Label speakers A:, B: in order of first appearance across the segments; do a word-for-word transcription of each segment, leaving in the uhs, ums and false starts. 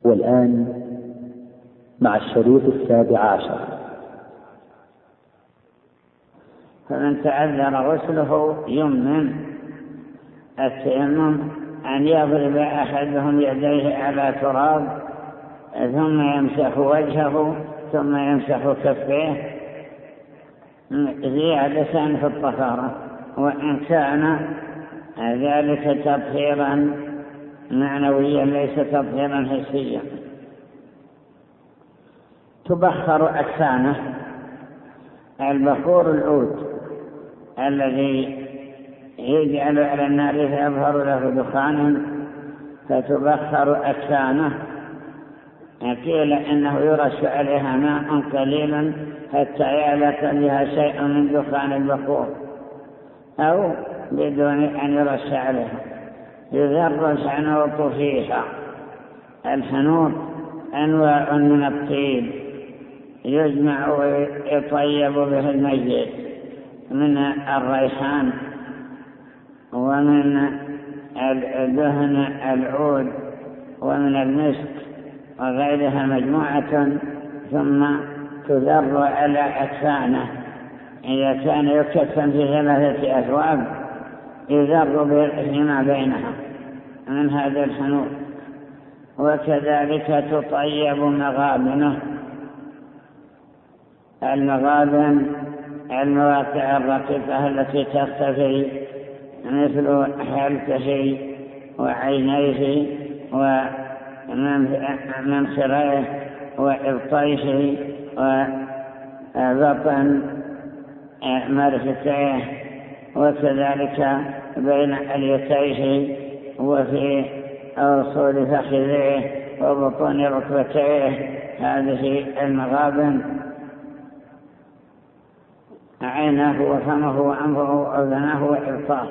A: والآن مع الشريط السابع عشر.
B: فمن تعذر غسله يمن التيمم أن يضرب أحدهم يديه على تراب ثم يمسح وجهه ثم يمسح كفيه زيادة في الطهارة، وإن كان ذلك تطهيرا معنويا ليس تطهيرا حسيا. تبخر أكفانه، البخور العود الذي يجعل على النار فيظهر له دخان فتبخر أكفانه. قيل إنه يرش عليها ماء قليلا حتى يعلق بها شيء من دخان البخور، أو بدون أن يرش عليها. يذر الحنوط فيها. الحنوط أنواع من الطيب يجمع ويطيب به الميت، من الريحان ومن دهن العود ومن المسك وغيرها مجموعة، ثم تذر على أكفانه. إذا كان يكفن في ثلاثة أثواب يذر بما بينها من هذا الحنوط. وكذلك تطيب مغابنه. المغابن المواقع الرقيقة التي تختفي مثل حلقه وعينيه ومنخريه وإبطيه وبطن مرفتيه، وكذلك بين اليتيه وفي أصول فخذيه وبطون ركبتيه. هذه المغابن عينه وفمه وأنفه وأذنه وإبطاه.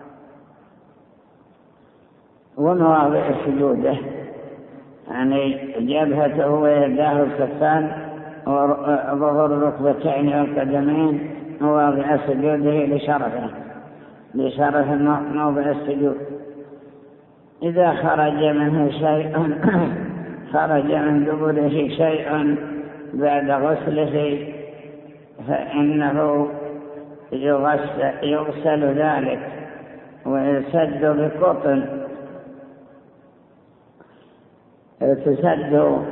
B: ومواضع سجوده يعني جبهته ويداه الكفان وظهور الركبتين والقدمين مواضع سجوده لشرفه لشرف موضع السجود. إذا خرج منه شيء خرج من دبره شيء بعد غسله فإنه يغسل, يغسل ذلك ويسد بقطن، تسد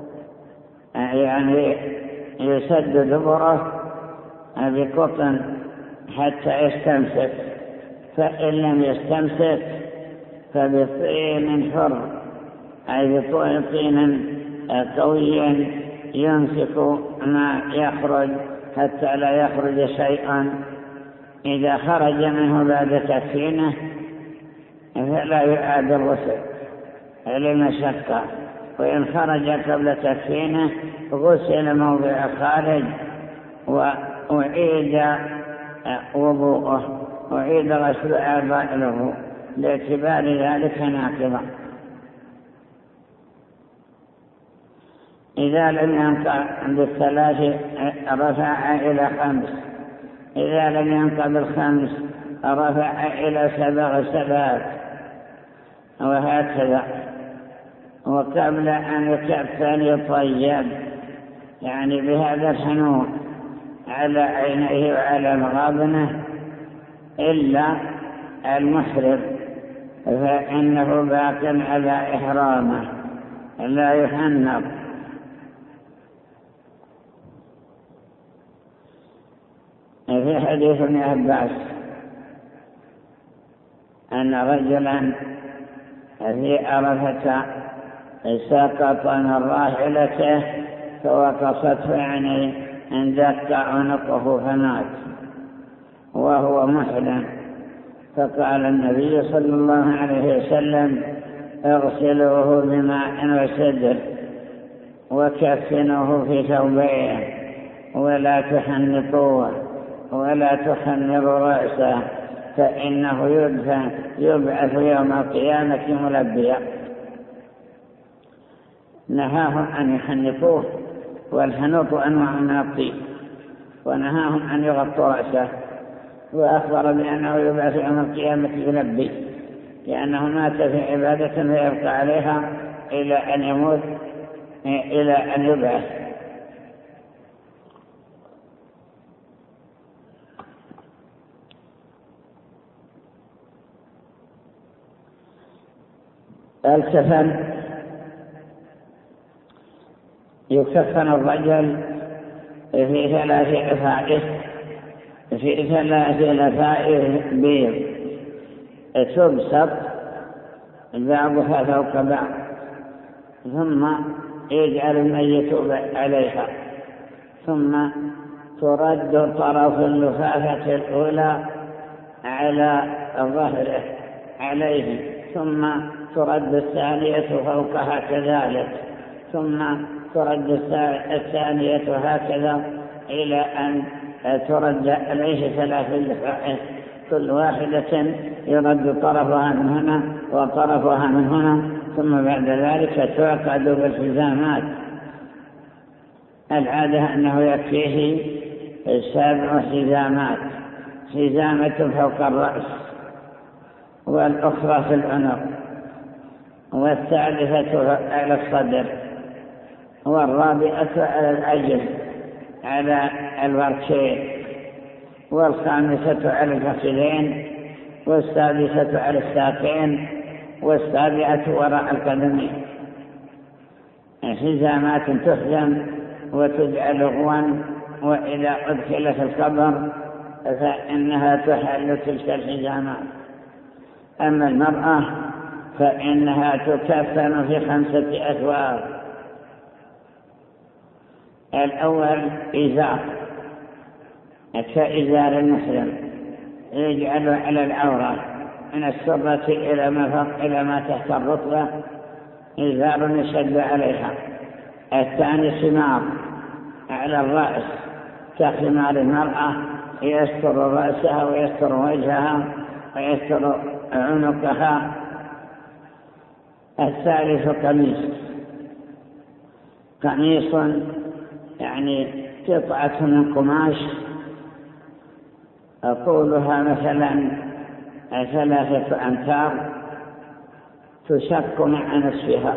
B: يعني يسد دبره بقطن حتى يستمسك، فإن لم يستمسك فبطين حر أي بطين قوي يمسك ما يخرج حتى لا يخرج شيئا. إذا خرج منه بعد تكفينه فلا يعاد الغسل للمشقة، وإن خرج قبل تكفينه غسل موضع الخارج وأعيد وضوءه وأعيد غسل أعضاء له لاعتبار ذلك ناقضا. إذا لم ينقع بالثلاث رفع إلى خمس، إذا لم ينقع بالخمس رفع إلى سبع سبعات، وهكذا. وقبل أن يكفن يطيب يعني بهذا الحنوط على عينيه وعلى مغابنه، إلا المحرم فإنه باق على إحرامه لا يحنط. في حديث ابن عباس أن رجلا في عرفة سقط من راحلته فوقصته يعني اندق عنقه فمات وهو محرم، فقال النبي صلى الله عليه وسلم اغسلوه بماء وسدر وكفنوه في ثوبين ولا تحنطوه ولا تخمروا رأسه فإنه يدفن يبعث يوم القيامة ملبيا. نهاهم أن يحنطوه، والحنوط أنواع من الطيب، ونهاهم أن يغطوا رأسه، وأخبر بأنه يبعث يوم القيامة يلبي، لأنه مات في عبادة فيبقى عليها إلى أن يموت إلى أن يبعث. الكفن يكفن الرجل في ثلاث لفائف في ثلاث لفائف بيض تبسط بعضها فوق بعض، ثم يجعل الميت عليها، ثم ترد طرف اللفافة الأولى على ظهره عليه، ثم ترد الثانية فوقها كذلك، ثم ترد الثانية هكذا إلى أن ترد عليه ثلاث لفائف، كل واحدة يرد طرفها من هنا وطرفها من هنا، ثم بعد ذلك تعقد بالحزامات. العادة أنه يكفيه سبع حزامات، حزامة فوق الرأس والأخرى في العنق والثالثة على الصدر والرابعة على العجل على الوركين والخامسة على الفخذين والسادسة على الساقين والسابعة وراء القدمين. حزامات تحزم وتجعل غوا، وإذا أدخل في القبر فإنها تحل تلك الحزامات. أما المرأة فإنها تكفن في خمسة أثواب. الأول إزار كإزار المسلم يجعل على العورة من السرة إلى ما فوق إلى ما تحت الركبة، إزار يشد عليها. الثاني خمار على الرأس كخمار المرأة يستر رأسها ويستر وجهها ويستر عنقها. الثالث قميص، قميص يعني قطعة من قماش طولها مثلا ثلاثة أمتار تشق مع نصفها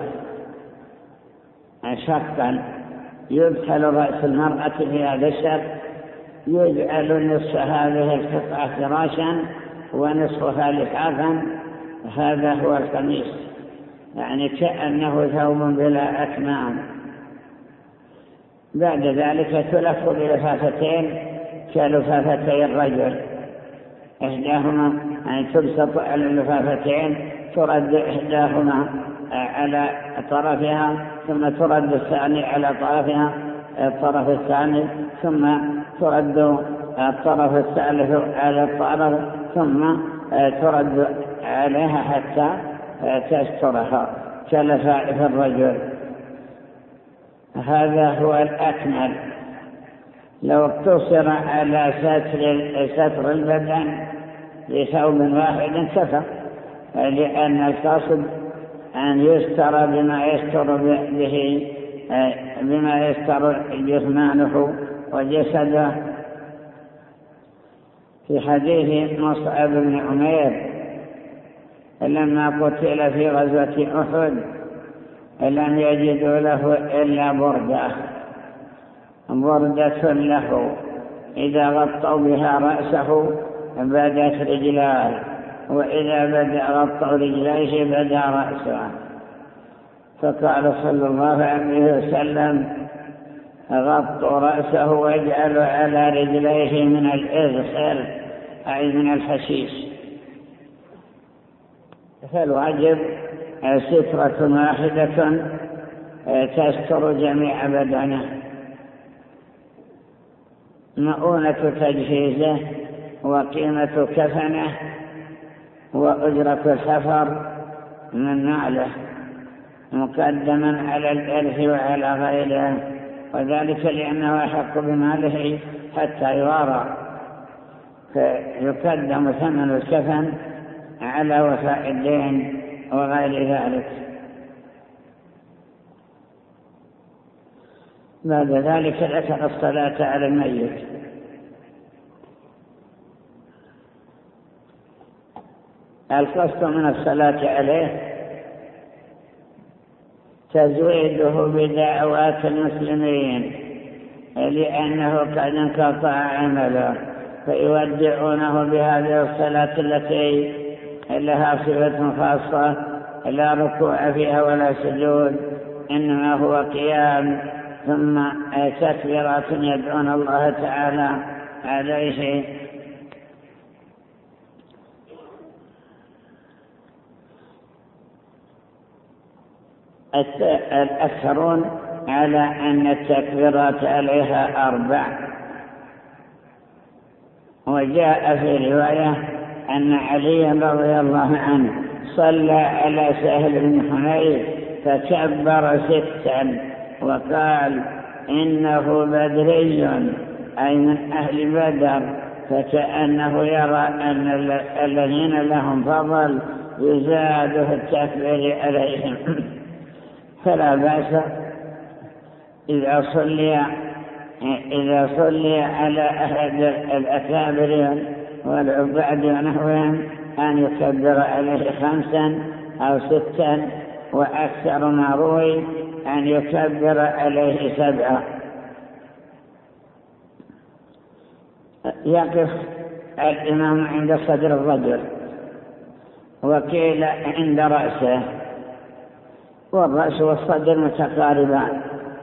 B: شقا، يدخل رأس المرأة في هذا الشق، يجعل نصف هذه القطعة فراشا ونصفها لحافا. هذا هو القميص، يعني كأنه ثوب بلا أكمام. بعد ذلك تلف بلفافتين كلفافتي الرجل، إحداهما يعني تبسط على اللفافتين، ترد إحداهما على طرفها، ثم ترد الثاني على طرفها الطرف الثاني، ثم ترد الطرف الثالث على الطرف، ثم ترد عليها حتى تسترها كلفائف الرجل. هذا هو الأكمل. لو اقتصر على ستر, ستر البدن بثوب واحد كفى، لأن القصد أن يستر بما يستر به بما يستر جثمانه وجسده. في حديث مصعب بن عمير لما قتل في غزوة أحد لم يجدوا له إلا بردة بردة له إذا غطوا بها رأسه بدت رجلاه، وإذا بدأ غطوا رجليه بدأ رأسه. فقال صلى الله عليه وسلم غطوا رأسه واجعلوا على رجليه من الإذخر أي من الحشيش. فالواجب سترة واحدة تستر جميع بدنه. مؤونة تجهيزه وقيمة كفنه وأجرة السفر من نعله مقدما على الإرث وعلى غيره، وذلك لأنه يحق بماله حتى يوارى، فيقدم ثمن الكفن على وفاء الدين وغير ذلك. بعد ذلك ذكر الصلاة على الميت. القصد من الصلاة عليه تزويده بدعوات المسلمين لأنه قد انقطع عمله، فيودعونه بهذه الصلاة التي لها صفة خاصة لا ركوع فيها ولا سجود، إنما هو قيام ثم تكبيرات يدعون الله تعالى عليه. الأكثرون على أن التكبيرات عليها أربع، وجاء في رواية أن علي رضي الله عنه صلى على سهل بن حنيف فكبر ستا وقال إنه بدري أي من أهل بدر، فكأنه يرى أن الذين لهم فضل يزاد في التكبير عليهم. فلا بأس إذا صلي إذا صلي على أحد الأكابر والعباد ونحوهم أن يكبر عليه خمسا أو ستا، وأكثر ما روي أن يكبر عليه سبعا. يقف الإمام عند صدر الرجل، وقيل عند رأسه، والرأس والصدر متقاربان.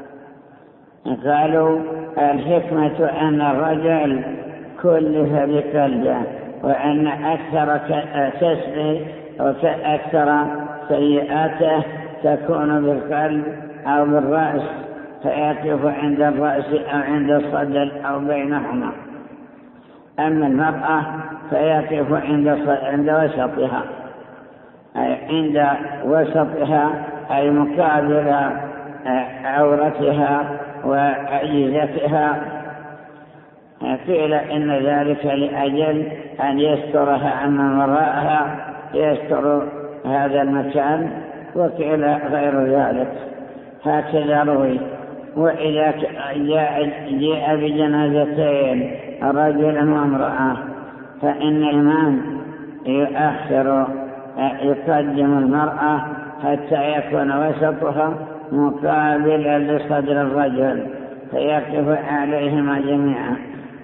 B: قالوا الحكمة أن الرجل كلف بقلبه، وأن أكثر كسبه وأكثر سيئاته تكون بالقلب أو بالرأس، فيقف عند الرأس أو عند الصدر أو بينهما. أما المرأة فيقف عند عند وسطها، أي عند وسطها أي مقابل عورتها وعجزتها. قيل إن ذلك لأجل أن يسترها عمن وراءها، يستر هذا المكان، وقيل غير ذلك. هكذا روي. وإذا جاء جاء بجنازتين رجل وامرأة، فإن الإمام يؤخر يقدم المرأة حتى يكون وسطها مقابلا لصدر الرجل، فيقف عليهما جميعا.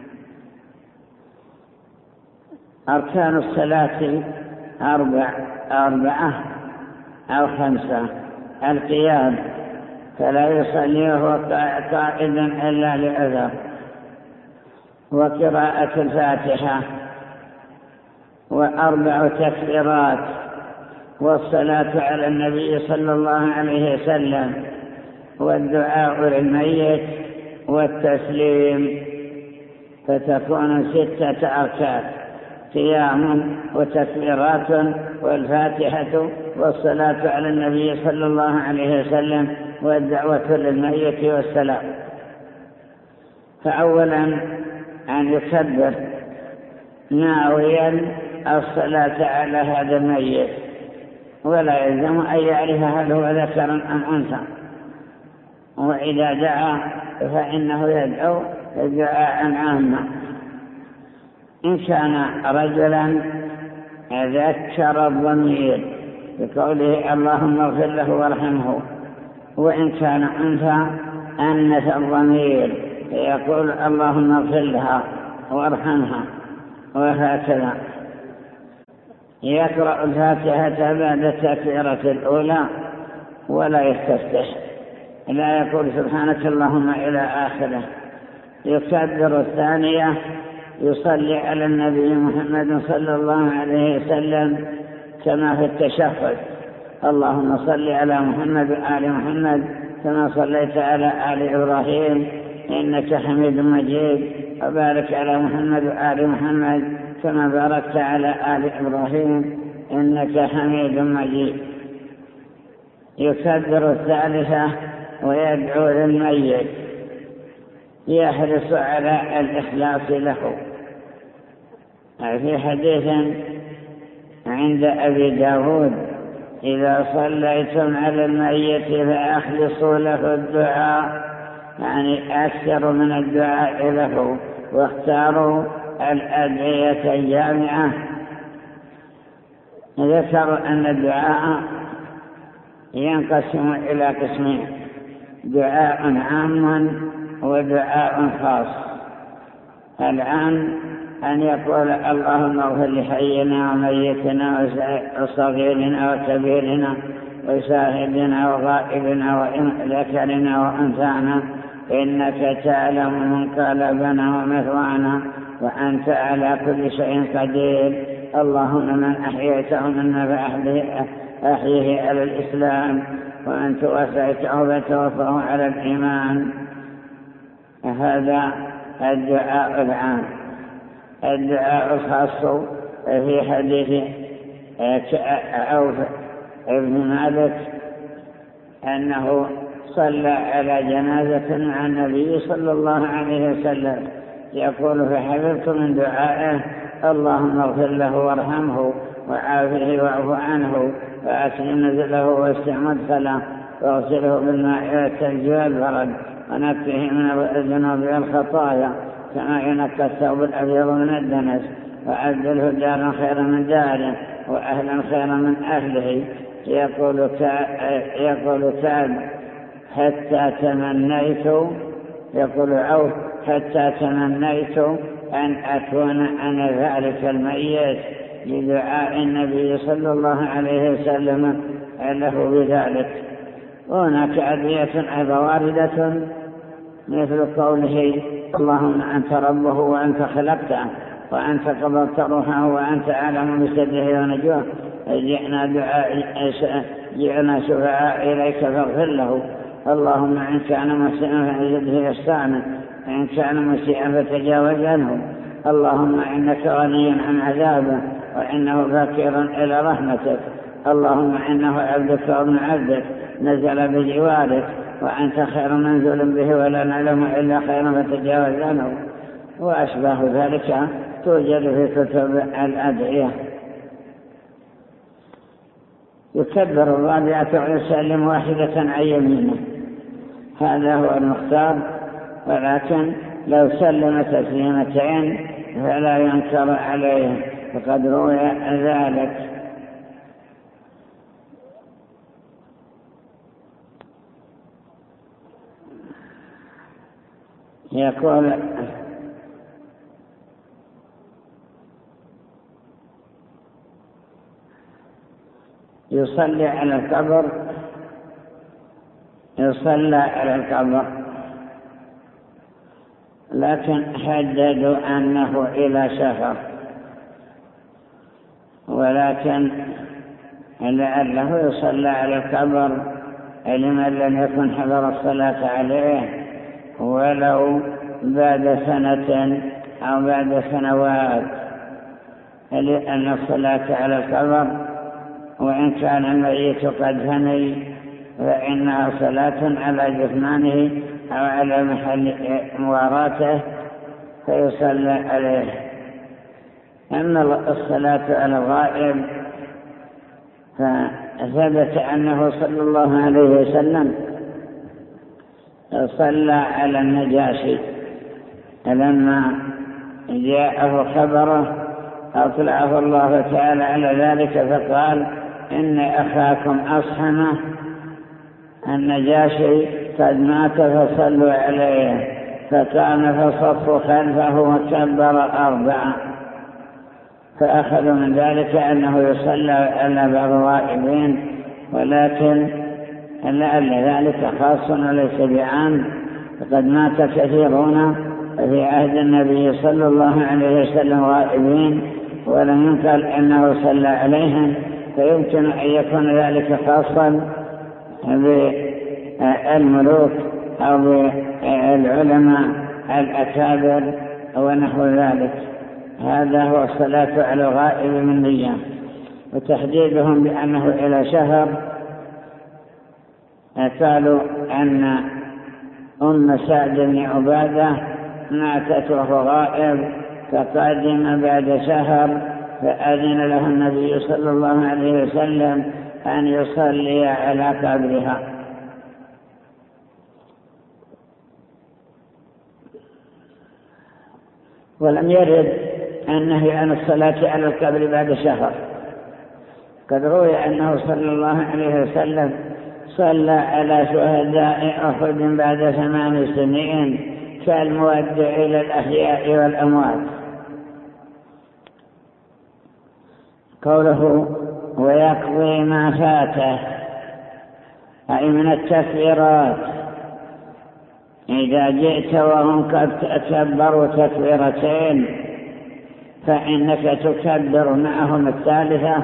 B: أركان الصلاة أربع أربعة أو خمسة. القيام، فلا يصلي وهو قائدا إلا لعذر، وقراءة الفاتحة، وأربع تكبيرات، والصلاة على النبي صلى الله عليه وسلم، والدعاء للميت، والتسليم، فتكون ستة أركان: قيام وتكبيرات والفاتحة والصلاة على النبي صلى الله عليه وسلم والدعوة للميت والسلام. فأولا أن يكبر ناويا الصلاة على هذا الميت، ولا يلزم أن يعرف هل هو ذكر أم أنثى. وإذا دعا فإنه يدعو دعاء عاما. إن كان رجلا ذكر الضمير بقوله اللهم اغفر له وارحمه، وإن كان أنثى أنثى الضمير يقول اللهم اغفر لها وارحمها، وهكذا. يقرأ الفاتحة بعد التكبيرة الأولى ولا يستفتح، لا يقول سبحانك اللهم إلى آخره. يكبر الثانية، يصلي على النبي محمد صلى الله عليه وسلم كما في التشهد: اللهم صل على محمد وآل محمد كما صليت على آل إبراهيم إنك حميد مجيد، وبارك على محمد وآل محمد كما باركت على آل إبراهيم إنك حميد مجيد. يكبر الثالثة ويدعو للميت، يحرص على الإخلاص له. في حديث عند أبي داود: إذا صليتم على الميت فأخلصوا له الدعاء، يعني أكثر من الدعاء له، واختاروا الأدعية الجامعة. ذكر أن الدعاء ينقسم إلى قسمين: دعاء عام ودعاء خاص. العام أن يقول اللهم اغفر لحينا وميتنا وصغيرنا وكبيرنا وشاهدنا وغائبنا وذكرنا وأنثانا إنك تعلم منقلبنا ومثوانا وأنت على كل شيء قدير. اللهم من أحييته منا فأحيه على الإسلام وأن توفيته فتوفه على الإيمان. هذا الدعاء العام. الدعاء الخاص في حديث عوف ابن مالك أنه صلى على جنازة مع النبي صلى الله عليه وسلم يقول: فحفظت من دعائه اللهم اغفر له وارحمه وعافه واعف عنه وأكرم نزله واسع مدخله واغسله بالماء والثلج والبرد ونقه من الذنوب والخطايا كما ينقى الثوب الأبيض من الدنس وأبدله دارا خيرا من داره وأهلا خيرا من أهله. يقول يقول تعالى: حتى تمنيت يقول عوف حتى تمنيت أن أكون أنا ذلك الميت لدعاء النبي صلى الله عليه وسلم له بذلك. وهناك أدعية أيضا واردة مثل قوله: اللهم أنت ربه وأنت خلقته وأنت قبضت روحه وأنت أعلم بسره ونجوه جئنا دعاء جئنا شفعاء إليك فاغفر له. اللهم إن كان مسيئا فأزده إحسانا وإن كان مسيئا فتجاوز عنه. اللهم إنك غني عن عذابه وإنه فقير إلى رحمتك. اللهم إنه عبدك وابن عبدك نزل بجوارك وأنت خير منزل به ولا نعلم إلا خيرا فتجاوز عنه. وأشباه ذلك توجد في كتب الأدعية. يكبر الرابعة ويسلم واحدة عن يمينه، هذا هو المختار، ولكن لو سلم تسليمتين فلا ينكر عليه فقد روي ذلك. يقول: يصلي على القبر يصلى على القبر لكن حددوا أنه إلى شهر، ولكن لعله يصلى على القبر لمن لم يكن حضر الصلاة عليه ولو بعد سنة أو بعد سنوات، لأن الصلاة على القبر وإن كان الميت قد هني فإنها صلاة على جثمانه أو على محل مواراته فيصلى عليه. أما الصلاة على الغائب فثبت أنه صلى الله عليه وسلم صلى على النجاشي لما جاءه خبره أطلعه الله تعالى على ذلك فقال: إن أخاكم أصحمه النجاشي قد مات فصلوا عليه، فكان فصفوا خلفه وكبر أربعة، فأخذوا من ذلك أنه يصلى على بعض الغائبين، ولكن لعل ذلك خاص وليس بعام، فقد مات كثيرون في عهد النبي صلى الله عليه وسلم غائبين ولم ينقل أنه صلى عليهم، فيمكن أن يكون ذلك خاصا بالملوك أو بالعلماء الأكابر ونحو ذلك. هذا هو الصلاة على الغائب من نية. وتحديدهم بأنه إلى شهر قالوا أن أم سعد بن عبادة ماتت وهو غائب فقدم بعد شهر فأذن له النبي صلى الله عليه وسلم أن يصلي على قبرها. ولم يرد النهي عن الصلاة على القبر بعد شهر. قد روي أنه صلى الله عليه وسلم صلى على شهداء أحد بعد ثمان سنين كالمودع إلى الأحياء والأموات. قوله ويقضي ما فاته أي من التكبيرات، إذا جئت وهم قد كبروا تكبيرتين فإنك تكبر معهم الثالثة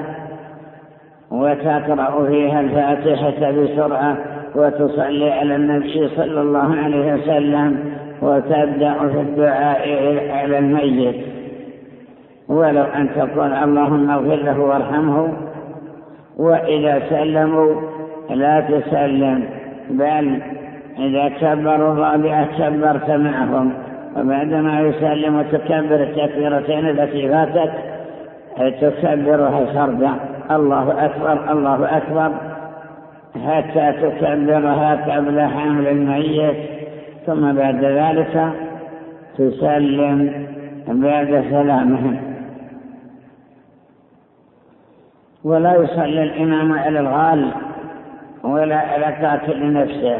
B: وتقرأ فيها الفاتحة بسرعة وتصلي على النبي صلى الله عليه وسلم وتبدأ في الدعاء على الميت، ولو أن تقول اللهم اغفر له وارحمه. وإذا سلموا لا تسلم، بل إذا كبروا الرابعة كبرت معهم، وبعدما يسلم تكبر التكبيرتين التي فاتت تكبرها فردا، الله أكبر الله أكبر، حتى تكبرها قبل حمل الميت، ثم بعد ذلك تسلم بعد سلامهم. ولا يصلي الإمام على الغال ولا على قاتل نفسه.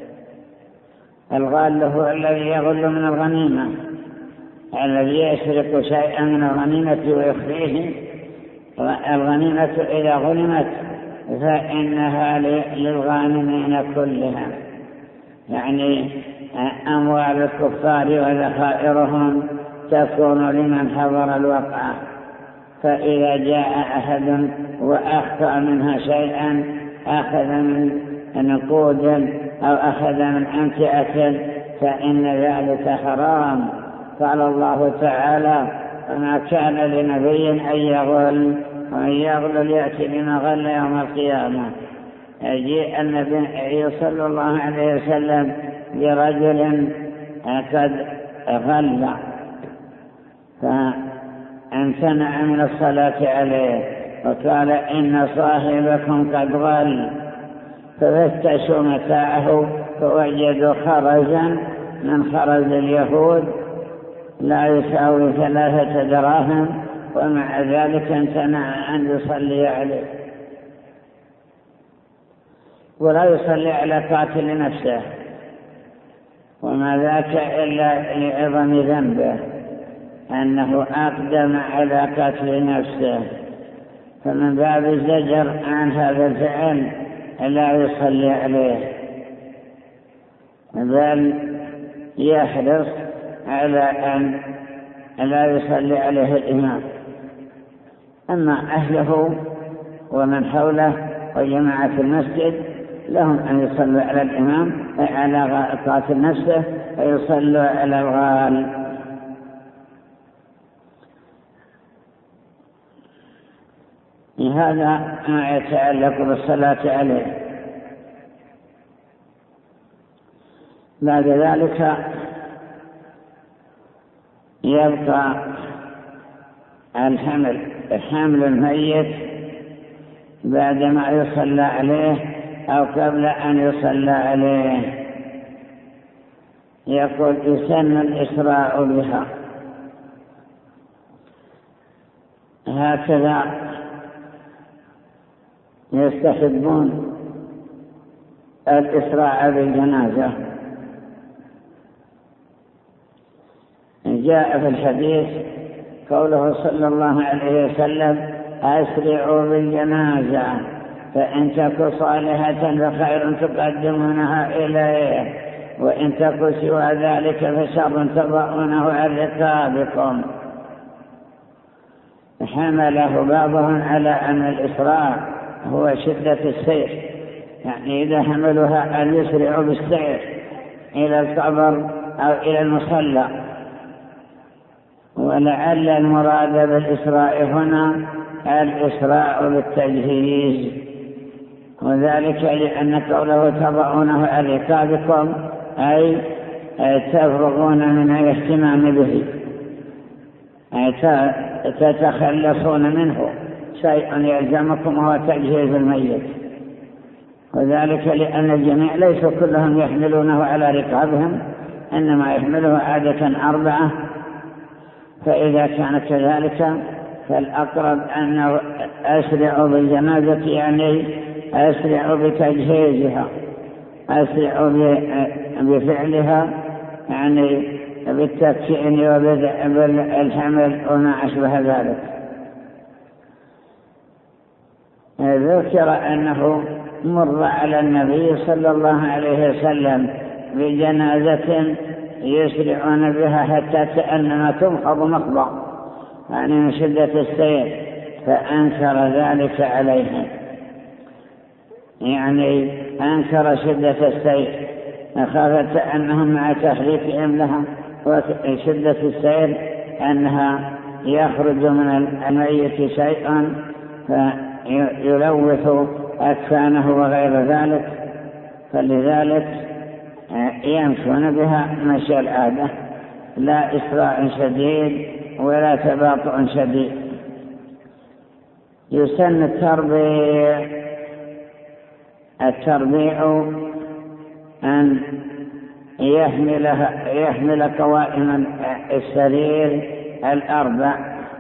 B: الغال هو الذي يغل من الغنيمة، الذي يسرق شيئا من الغنيمة ويخفيه. الغنيمة إذا غنمت فإنها للغانمين كلها، يعني أموال الكفار وذخائرهم تكون لمن حضر الوقعة. فإذا جاء أحد وأخطأ منها شيئا، أخذ من نقود أو أخذ من أمتعة، فإن ذلك حرام. قال الله تعالى وما كان لنبي أن يغل ومن يغل يأتي بما غل يوم القيامة. جاء النبي صلى الله عليه وسلم برجل قد غل فامتنع من الصلاة عليه وقال إن صاحبكم قد غل، ففتشوا متاعه فوجدوا خرزا من خرز اليهود لا يساوي ثلاثة دراهم، ومع ذلك امتنع أن يصلي عليه. ولا يصلي على قاتل نفسه، وما ذاك إلا لعظم ذنبه أنه أقدم على قتل نفسه، فمن باب الزجر عن هذا الفعل لا يصلي عليه، بل يحرص على أن لا يصلي عليه الإمام. أما أهله ومن حوله وجماعة المسجد لهم أن يصلوا على الإمام على قاتل نفسه ويصلوا على الغال. هذا ما يتعلق بالصلاة عليه. بعد ذلك يبقى الحمل حمل الميت بعدما يصلى عليه أو قبل أن يصلى عليه. يقول يسن الإسراع بها، هكذا يستحبون الإسراع بالجنازة. جاء في الحديث قوله صلى الله عليه وسلم أسرعوا بالجنازة فإن تك صالحة فخير تقدمونها إليه وإن تك سوى ذلك فشر تضعونه عن رقابكم. حمله بعضهم على أن الإسراع هو شدة السير، يعني إذا حملوها أن يسرعوا بالسير إلى القبر أو إلى المصلى. ولعل المراد بالإسراء هنا الإسراء بالتجهيز، وذلك لأن قوله تضعونه على رقابكم أي تفرغون من الاهتمام به، أي تتخلصون منه، شيء يلزمكم هو تجهيز الميت. وذلك لأن الجميع ليس كلهم يحملونه على رقابهم، إنما يحمله عادة أربعة، فإذا كان كذلك فالأقرب أن أسرعوا بالجنازة يعني أسرع بتجهيزها، أسرع بفعلها، يعني بالتكفين وبالحمل وما أشبه ذلك. ذكر أنه مر على النبي صلى الله عليه وسلم بجنازة يسرعون بها حتى كأنما تنقض مقضى، يعني من شدة السير، فأنكر ذلك عليهم، يعني أنكر شدة السير خافت أنهم مع تحريكهم لها وشدة السير أنها يخرج من الميت شيئا فيلوث أكفانه وغير ذلك، فلذلك يمشون بها مشي العادة، لا إسراع شديد ولا تباطؤ شديد. يسن التربيع التربيع أن يحملها يحمل قوائم السرير الأربع،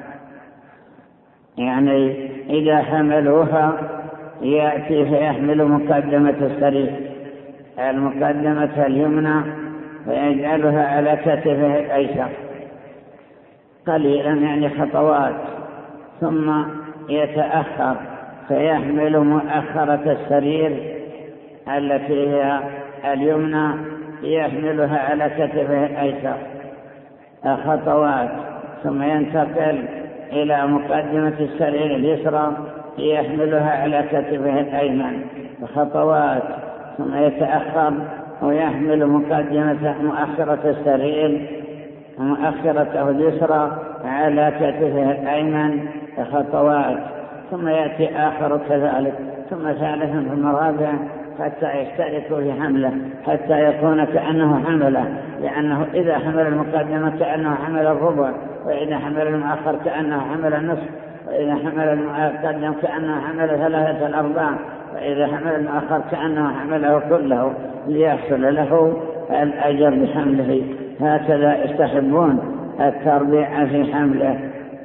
B: يعني إذا حملوها يأتي فيحمل مقدمة السرير، المقدمة اليمنى، فيجعلها على كتفه الأيسر قليلا، يعني خطوات، ثم يتأخر فيحمل مؤخرة السرير التي هي اليمنى، يحملها على كتفه الأيسر خطوات، ثم ينتقل إلى مقدمة السرير اليسرى يحملها على كتفه الأيمن خطوات، ثم يتأخر ويحمل مقدمة مؤخرة السرير مؤخرته اليسرى على كتفه الأيمن خطوات، ثم يأتي آخر كذلك، ثم ثالث ثم رابع، حتى يشتركوا في حمله، حتى يكون كأنه حمله، لأنه إذا حمل المقدمة كأنه حمل الربع، وإذا حمل المؤخر كأنه حمل النصف، وإذا حمل المقدم كأنه حمل ثلاثة الأرباع، وإذا حمل المؤخر كأنه حمله كله، ليحصل له الأجر بحمله. هكذا يستحبون التربيع في حمله.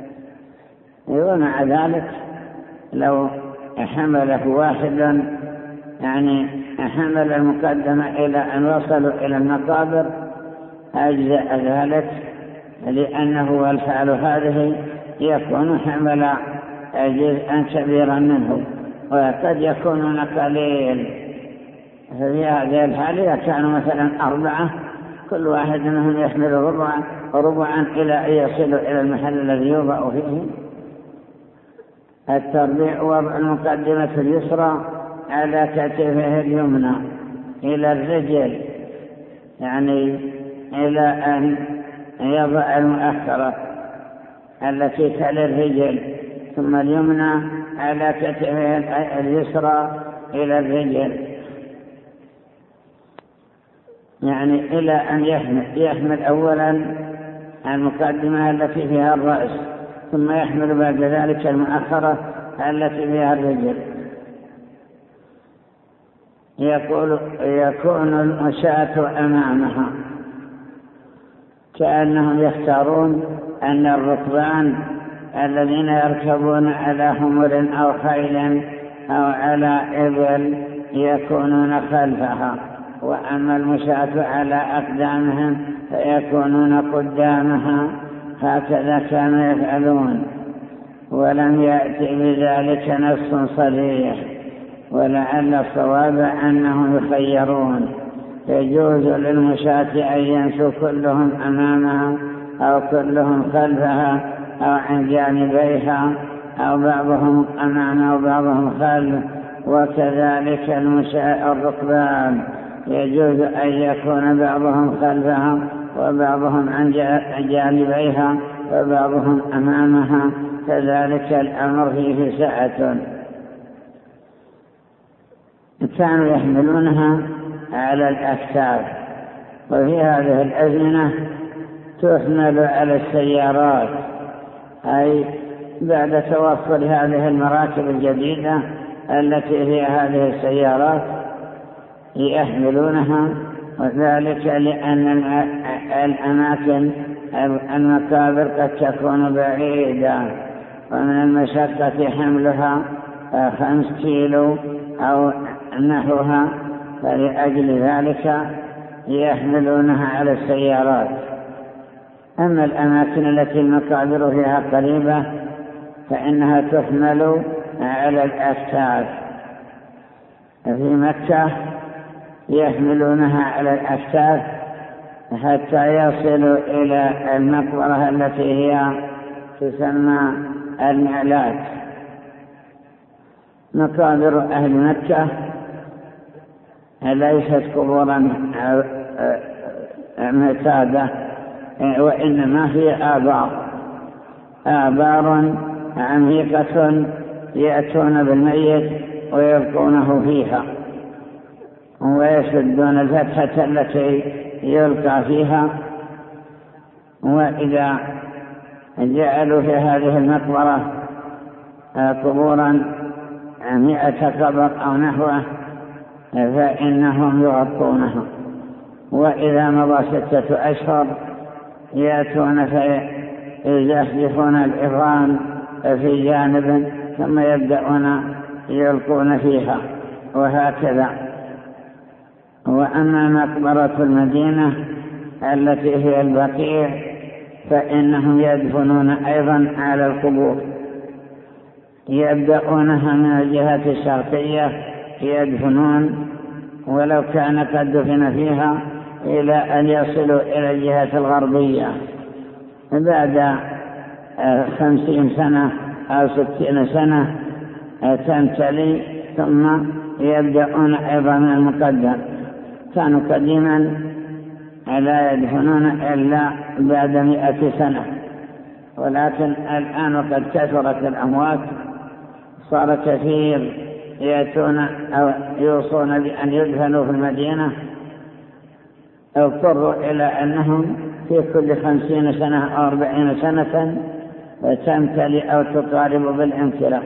B: ومع ذلك لو حمله واحد، يعني حمل المقدمة إلى أن وصلوا إلى المقابر، أجزاء ذلك، لأنه والحال هذه يكون حمل جزءا كبيرا منه، وقد يكونون قليل. في هذه الحالة كانوا مثلا أربعة، كل واحد منهم يحمل ربعا ربعا إلى أن يصلوا إلى المحل الذي يوضع فيه. التربيع وضع المقدمة اليسرى على كتفه اليمنى إلى الرجل، يعني إلى أن يضع المؤخرة التي تلي الرجل، ثم اليمنى على كتفه اليسرى إلى الرجل، يعني إلى أن يحمل, يحمل أولا المقدمة التي فيها الرأس، ثم يحمل بعد ذلك المؤخرة التي فيها الرجل. يقول يكون المشاة أمامها، كأنهم يختارون أن الركبان الذين يركبون على حمر أو خيل أو على إبل يكونون خلفها، وأما المشاة على أقدامهم فيكونون قدامها. هكذا كانوا يفعلون، ولم يأتي بذلك نص صريح، ولعل الصواب أنهم يخيرون، يجوز للمشاة أن يمشوا كلهم أمامها أو كلهم خلفها أو عن جانبيها أو بعضهم أمام وبعضهم خلف، وكذلك المشاة الركبان يجوز أن يكون بعضهم خلفها وبعضهم عن جانبيها وبعضهم أمامها، كذلك الأمر فيه سعة. كانوا يحملونها على الأكتاف، وفي هذه الأزمنة تحمل على السيارات، أي بعد توفر هذه المراكب الجديدة التي هي هذه السيارات يحملونها، وذلك لأن الأماكن المقابر قد تكون بعيدة، ومن المشقة حملها خمس كيلو أو نحوها، فلأجل ذلك يحملونها على السيارات. أما الأماكن التي المقابر فيها قريبة فإنها تحمل على الأكتاف. في مكة يحملونها على الأكتاف حتى يصلوا إلى المقبرة التي هي تسمى المعلات. مقابر أهل مكة ليست قبورا معتادة، وإنما هي آبار آبار عميقة يأتون بالميت ويلقونه فيها ويسدون الفتحة التي يلقى فيها. وإذا جعلوا في هذه المقبرة قبورا مئة قبر أو نحوه فإنهم يغطونها. وإذا مضى ستة أشهر يأتون فيزحزحون العظام في جانب ثم يبدأون يلقون فيها، وهكذا. وأما مقبرة المدينة التي هي البقيع فإنهم يدفنون أيضا على القبور، يبدأونها من الجهة الشرقية يدفنون ولو كان قد دفن فيها إلى أن يصلوا إلى الجهة الغربية. بعد خمسين سنة أو ستين سنة تمتلي ثم يبدأون أيضا من المقدم. كانوا قديما لا يدفنون إلا بعد مئة سنة، ولكن الآن وقد كثرت الأموات صار كثير يأتون أو يوصون بأن يدفنوا في المدينة، اضطروا إلى أنهم في كل خمسين سنة أو أربعين سنة تمتلي أو تقارب بالامتلاء.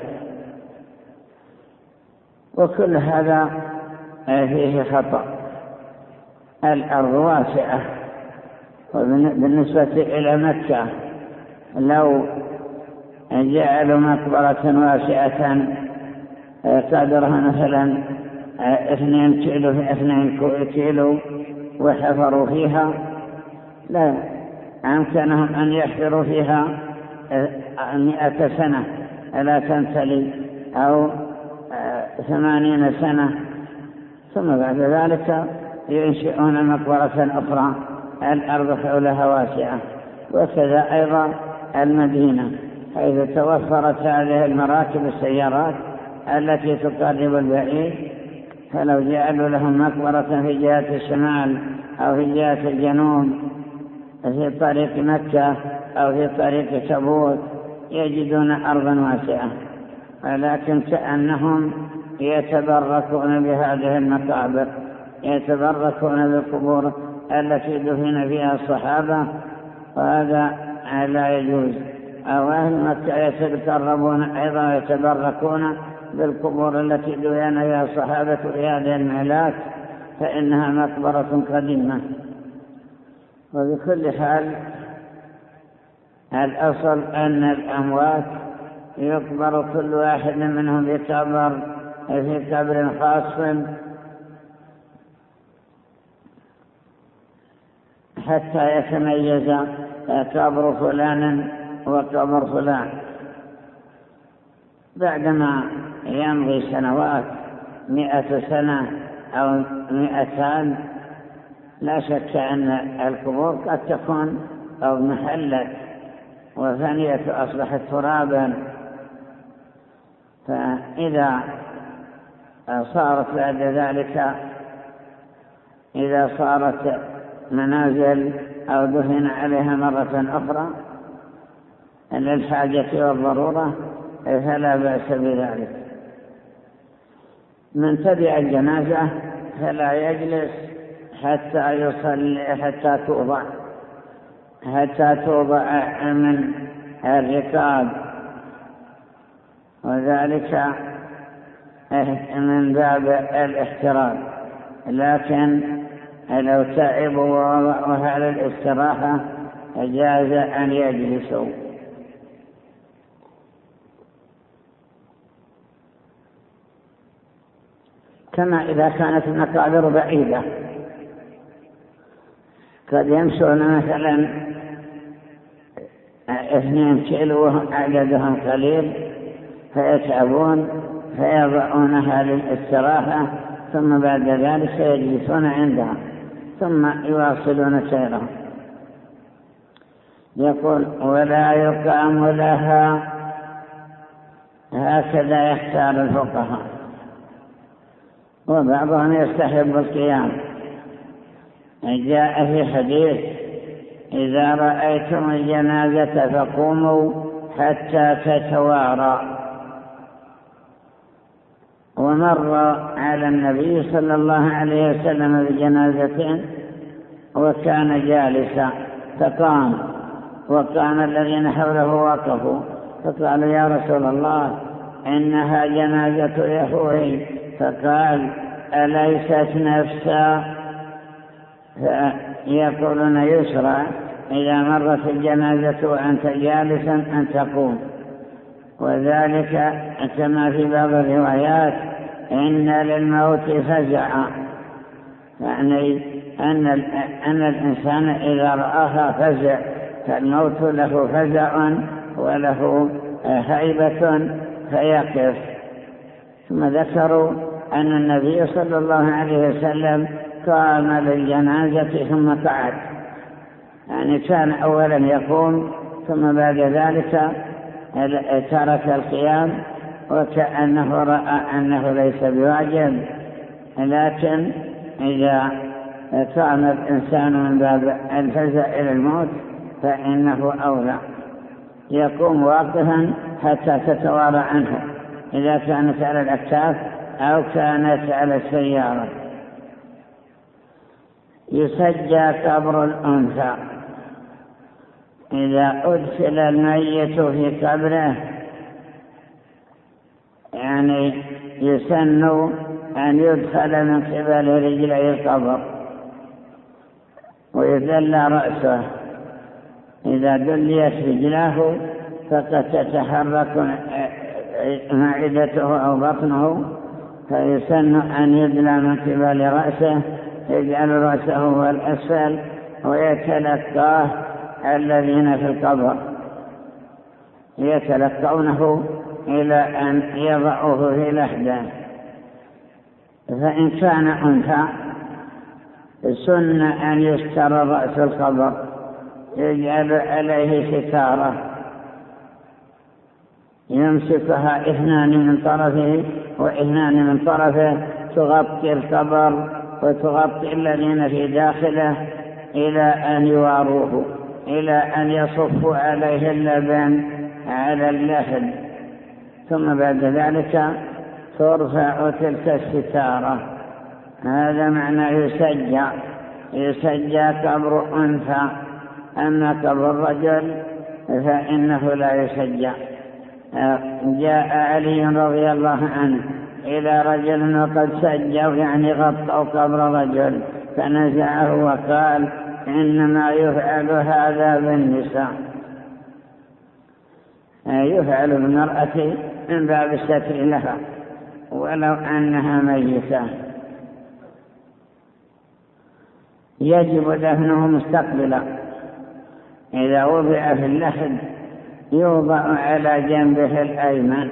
B: وكل هذا فيه خطأ. الأرض واسعة، وبالنسبة إلى مكة لو جعلوا مقبرة واسعة قدرها مثلا اثنين كيلو في اثنين كيلو وحفروا فيها لا أمكنهم أن يحفروا فيها مئة سنة لا تمتلي أو ثمانين سنة، ثم بعد ذلك ينشئون مقبرة أخرى. الأرض حولها واسعة. وكذا أيضا المدينة حيث توفرت هذه المراكب السيارات التي تقرب البعيد، فلو جعلوا لهم مقبرة في جهة الشمال أو في جهة الجنوب في طريق مكة أو في طريق تبوك يجدون أرضا واسعة، ولكن كأنهم يتبركون بهذه المقابر، يتبركون بالقبور التي دفن فيها الصحابة، وهذا لا يجوز. أو أهل مكة يتقربون أيضا يتبركون بالقبور التي دفن فيها الصحابة في هذه المعلات، فإنها مقبرة قديمة. وبكل حال الأصل أن الأموات يقبر كل واحد منهم بقبر في قبر خاص حتى يتميز قبر فلان وقبر فلان. بعدما يمضي سنوات مئة سنة أو مئتان لا شك أن القبور قد تكون أو محلت وثانية أصبحت ترابا، فإذا صارت بعد ذلك إذا صارت منازل أو دفن عليها مرة أخرى للحاجة والضرورة فلا بأس بذلك. من تبع الجنازة فلا يجلس حتى يصلي حتى توضع حتى توضع من الركاب، وذلك من باب الاحترام. لكن لو تعبوا ووضعوها على الاستراحة جاز أن يجلسوا. كما إذا كانت المقابر بعيدة قد يمشون مثلا اثنين كيلو عددهم قليل فيتعبون فيضعونها للاستراحة ثم بعد ذلك يجلسون عندها ثم يواصلون سيرهم. يقول ولا يقام لها، هكذا يختار الفقهاء، وبعضهم يستحب القيام. جاء في حديث إذا رأيتم الجنازة فقوموا حتى تتوارى. ومر على النبي صلى الله عليه وسلم بجنازة وكان جالسا فقام، وكان الذين حوله وقفوا فقالوا يا رسول الله إنها جنازة يهوي، فقال أليست نفسا؟ فيقولون يسرى إذا مرت الجنازة وأنت جالسا أن تقوم، وذلك كما في بعض الروايات إن للموت فزعا، يعني أن, أن الإنسان إذا رآها فزع، فالموت له فزع وله هيبة فيقف. ثم ذكروا أن النبي صلى الله عليه وسلم قام للجنازة ثم قعد، يعني كان أولا يقوم ثم بعد ذلك ترك القيام، وكأنه رأى أنه ليس بواجب. لكن إذا قام الإنسان من باب الفزع إلى الموت فإنه أولى. يقوم واقفا حتى تتوارى عنه إذا كانت على الأكتاف أو كانت على السيارة. يسجى قبر الأنثى، إذا أدخل الميت في قبره يعني يسن أن يدخل من قبل رجلي القبر ويذل رأسه. إذا دليت رجلاه فقد تتحرك معدته أو بطنه، فيسن أن يدلى من قبل رأسه، يجعل رأسه هو الأسفل ويتلقاه الذين في القبر، يتلقونه إلى أن يضعوه في لحده. فإن كان أنثى سن أن يستر رأس القبر، يجعل عليه ستارة يمسكها اثنان من طرفه واثنان من طرفه، تغطي القبر وتغطي الذين في داخله إلى أن يواروه، إلى أن يصفوا عليه اللبن على اللحد. ثم بعد ذلك ترفع تلك الستارة. هذا معنى يسجى. يسجى قبر أنثى، أما قبر الرجل فإنه لا يسجى. جاء علي رضي الله عنه إلى رجل وقد سجوا، يعني غطوا قبر رجل، فنزعه وقال إنما يفعل هذا بالنساء، يفعل بالمرأة من باب الستر لها ولو أنها ميتة. يجب دفنه مستقبلا، إذا وضع في اللحد يوضع على جنبه الأيمن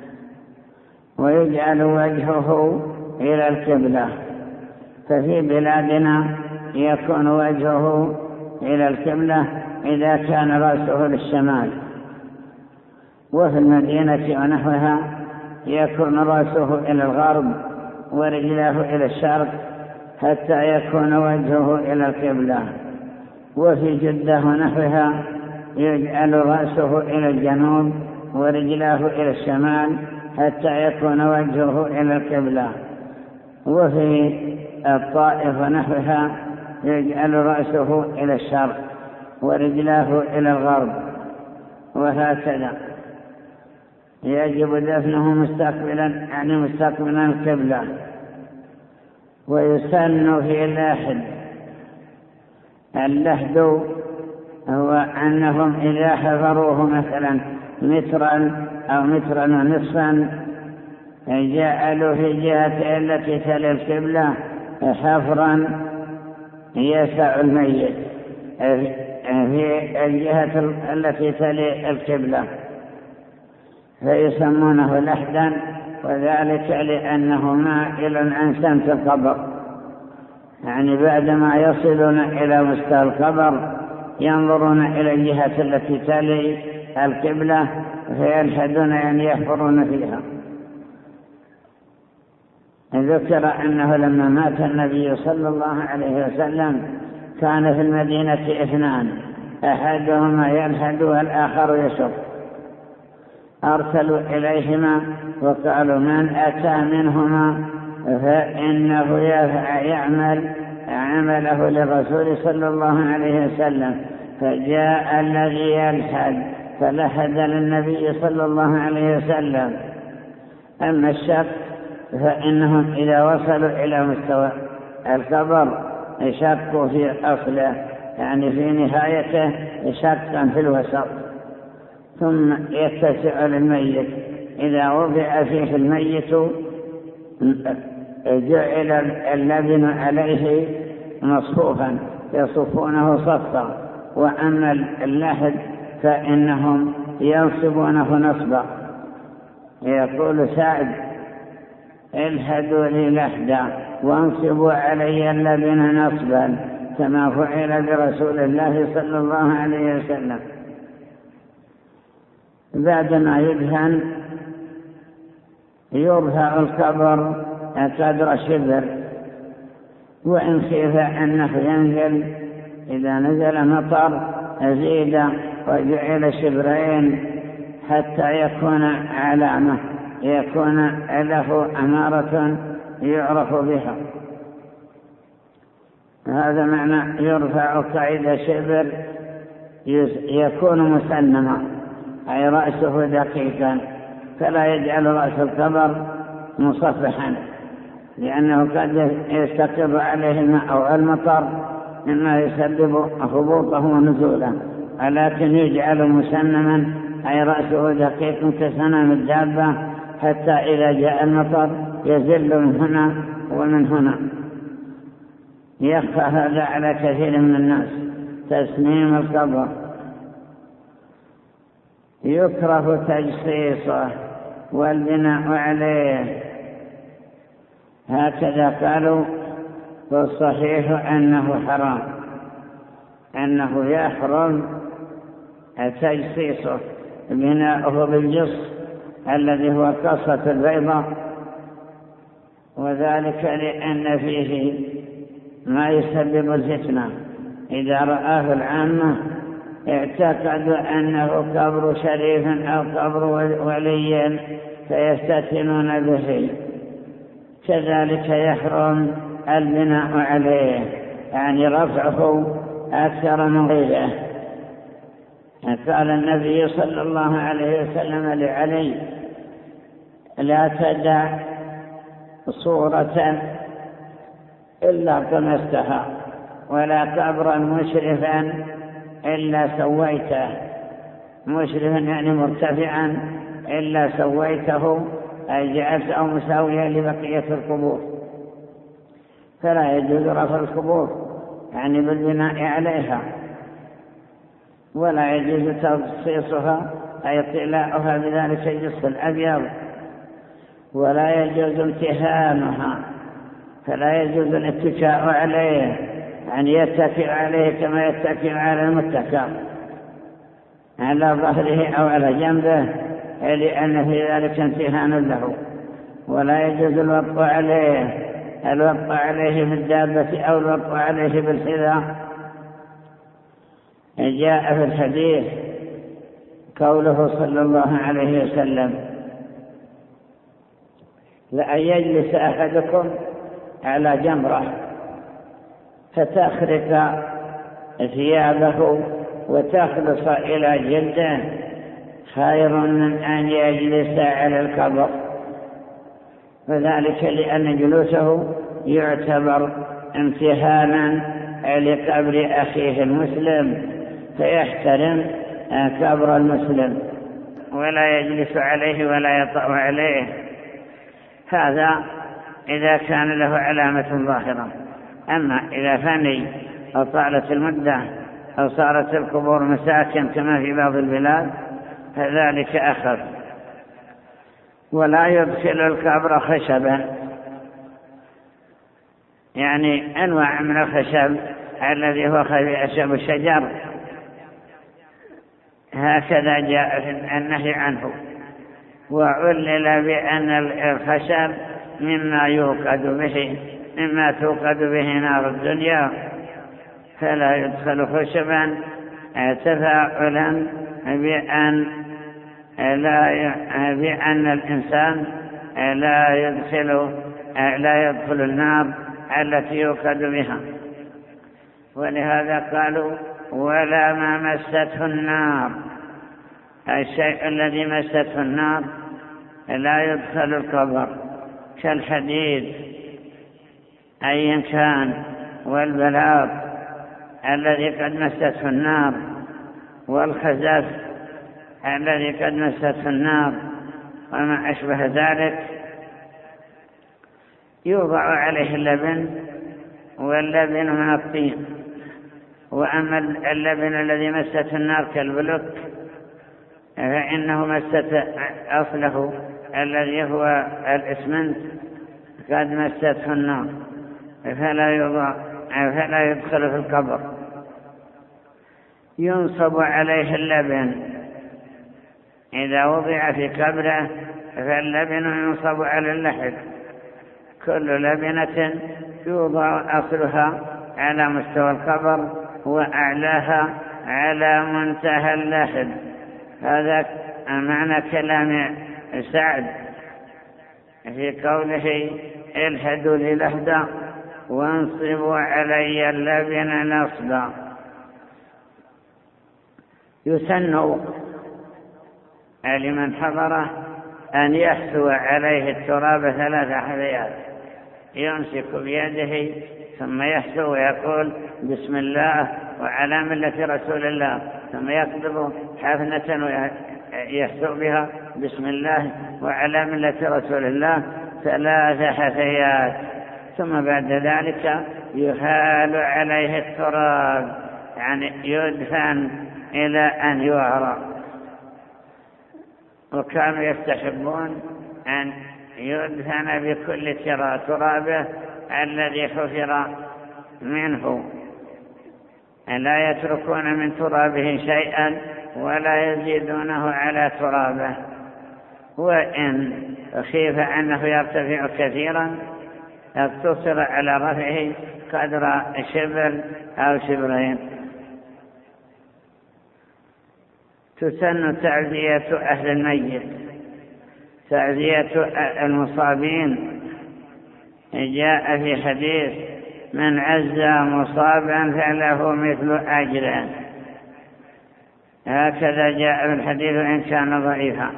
B: ويجعل وجهه إلى القبلة. ففي بلادنا يكون وجهه إلى القبلة إذا كان رأسه للشمال، وفي المدينة ونحوها يكون رأسه إلى الغرب ورجلاه إلى الشرق حتى يكون وجهه إلى القبلة. وفي جدة ونحوها يجعل رأسه إلى الجنوب ورجلاه إلى الشمال حتى يكون وجهه إلى القبلة. وفي الطائف ونحوها يجعل رأسه إلى الشرق ورجلاه إلى الغرب، وهكذا. يجب دفنه مستقبلا، يعني مستقبلا القبلة. ويسن في اللحد. اللحد هو أنهم إذا حفروه مثلا مترا أو مترا ونصفا جعلوا في الجهة التي تلي القبلة حفرا يسع الميت في الجهة التي تلي القبلة فيسمونه لحدا، وذلك لأنه مائل عن سمت القبر، يعني بعدما يصلون إلى مستوى القبر ينظرون إلى الجهة التي تلي القبلة فيلحدون أن يحفرون فيها. ذكر أنه لما مات النبي صلى الله عليه وسلم كان في المدينة اثنان، أحدهما يلحد والآخر يشق، أرسلوا إليهما وقالوا من أتى منهما فإنه يعمل عمله للرسول صلى الله عليه وسلم. فجاء الذي يلحد فلحد للنبي صلى الله عليه وسلم. أما الشق فإنهم إذا وصلوا إلى مستوى القبر شقوا في أصله، يعني في نهايته شقا في الوسط، ثم يتسع للميت. إذا وضع فيه الميت جعل اللبن عليه مصفوفا يصفونه صفا، وأما اللحد فإنهم ينصبونه نصبا. يقول سعد الحدوا لي لحدا وانصبوا علي اللبن نصبا كما فعل برسول الله صلى الله عليه وسلم. بعدما يدهن يرفع القبر قدر شبر، وإن خيف أنه ينزل إذا نزل مطر أزيد وجعل شبرين حتى يكون علامة، يكون له أمارة يعرف بها. هذا معنى يرفع قيد شبر، يكون مسنما أي رأسه دقيقا، فلا يجعل رأس القبر مصفحا، لأنه قد يستقر عليه الماء أو المطر مما يسبب هبوطه ونزوله، ولكن يجعل مسنما أي رأسه دقيق كسنام الدابة، حتى إذا جاء المطر يزل من هنا ومن هنا. يخفى هذا على كثير من الناس تسنيم القبر. يكره تجصيصه والبناء عليه، هكذا قالوا، والصحيح أنه حرام، أنه يحرم تجصيصه بناؤه بالجص الذي هو قصة البيضة، وذلك لأن فيه ما يسبب الفتنة. إذا رآه العامة اعتقدوا أنه قبر شريف أو قبر ولي فيستتنون به. كذلك يحرم البناء عليه، يعني رفعه أكثر من غيره. قال النبي صلى الله عليه وسلم لعلي: لا تدع صورة إلا طمستها، ولا قبرا مشرفا إلا سويته. مشرفا يعني مرتفعا، إلا سويته أي جعلته مساويا لبقية القبور. فلا يجوز رفع القبور يعني بالبناء عليها، ولا يجوز تخصيصها أي طلاؤها بذلك الجص الأبيض، ولا يجوز امتهانها، فلا يجوز الاتكاء عليه، يعني يتكئ عليه كما يتكئ على المتكى على ظهره أو على جنبه، لأن في ذلك امتهان له. ولا يجوز الوطء عليه، الوطء عليه بالدابة أو الوطء عليه بالحذاء. جاء في الحديث قوله صلى الله عليه وسلم: لأن يجلس أحدكم على جمرة فتخرق ثيابه وتخلص إلى جلده خير من أن يجلس على القبر. وذلك لأن جلوسه يعتبر امتهانا لقبر أخيه المسلم، فيحترم قبر المسلم ولا يجلس عليه ولا يطأ عليه. هذا إذا كان له علامة ظاهرة. أما إذا فني أو طالت المدة أو صارت القبور مساكن كما في بعض البلاد فذلك أخف. ولا يدخل القبر خشبا، يعني أنواع من الخشب الذي هو خشب الشجر، هكذا جاء في النهي عنه. وعلل بأن الخشب مما يوقد به مما توقد به نار الدنيا فلا يدخل خشبا، تفاعلا بأن لا بأن الإنسان لا يدخل لا يدخل النار التي يوقد بها. ولهذا قالوا ولا ما مسته النار، الشيء الذي مسته النار لا يدخل القبر كالحديد أيا كان، والبلاط الذي قد مسته النار، والخزف الذي قد مسته النار، وما أشبه ذلك. يوضع عليه اللبن، واللبن من الطين. وأما اللبن الذي مسته النار كالبلوك فإنه مسته أصله الذي هو الإسمنت قد مسته النار فلا يوضع فلا يدخل في القبر. ينصب عليه اللبن إذا وضع في قبره، فاللبن ينصب على اللحد. كل لبنة يوضع أصلها على مستوى القبر وأعلاها على منتهى اللحد. هذا معنى كلام سعد في قوله الحدوا لي لحدا وانصبوا علي اللبن نصبا. يسن لمن حضره أن يحثو عليه التراب ثلاث حثيات، يمسك بيده ثم يحثو ويقول بسم الله وعلى ملة رسول الله، ثم يقبض حفنة ويحثو بها بسم الله وعلى ملة رسول الله ثلاث حثيات، ثم بعد ذلك يهال عليه التراب، يعني يدفن إلى أن يعرى. وكانوا يستحبون أن يدفن بكل ترابه الذي حفر منه، لا يتركون من ترابه شيئا ولا يزيدونه على ترابه. وإن خيف أنه يرتفع كثيرا اقتصر على رفعه قدر شبر أو شبرين. تسن تعزية أهل الميت، تعزية المصابين. جاء في حديث من عزى مصابا فله مثل أجره، هكذا جاء في الحديث إن كان ضعيفا.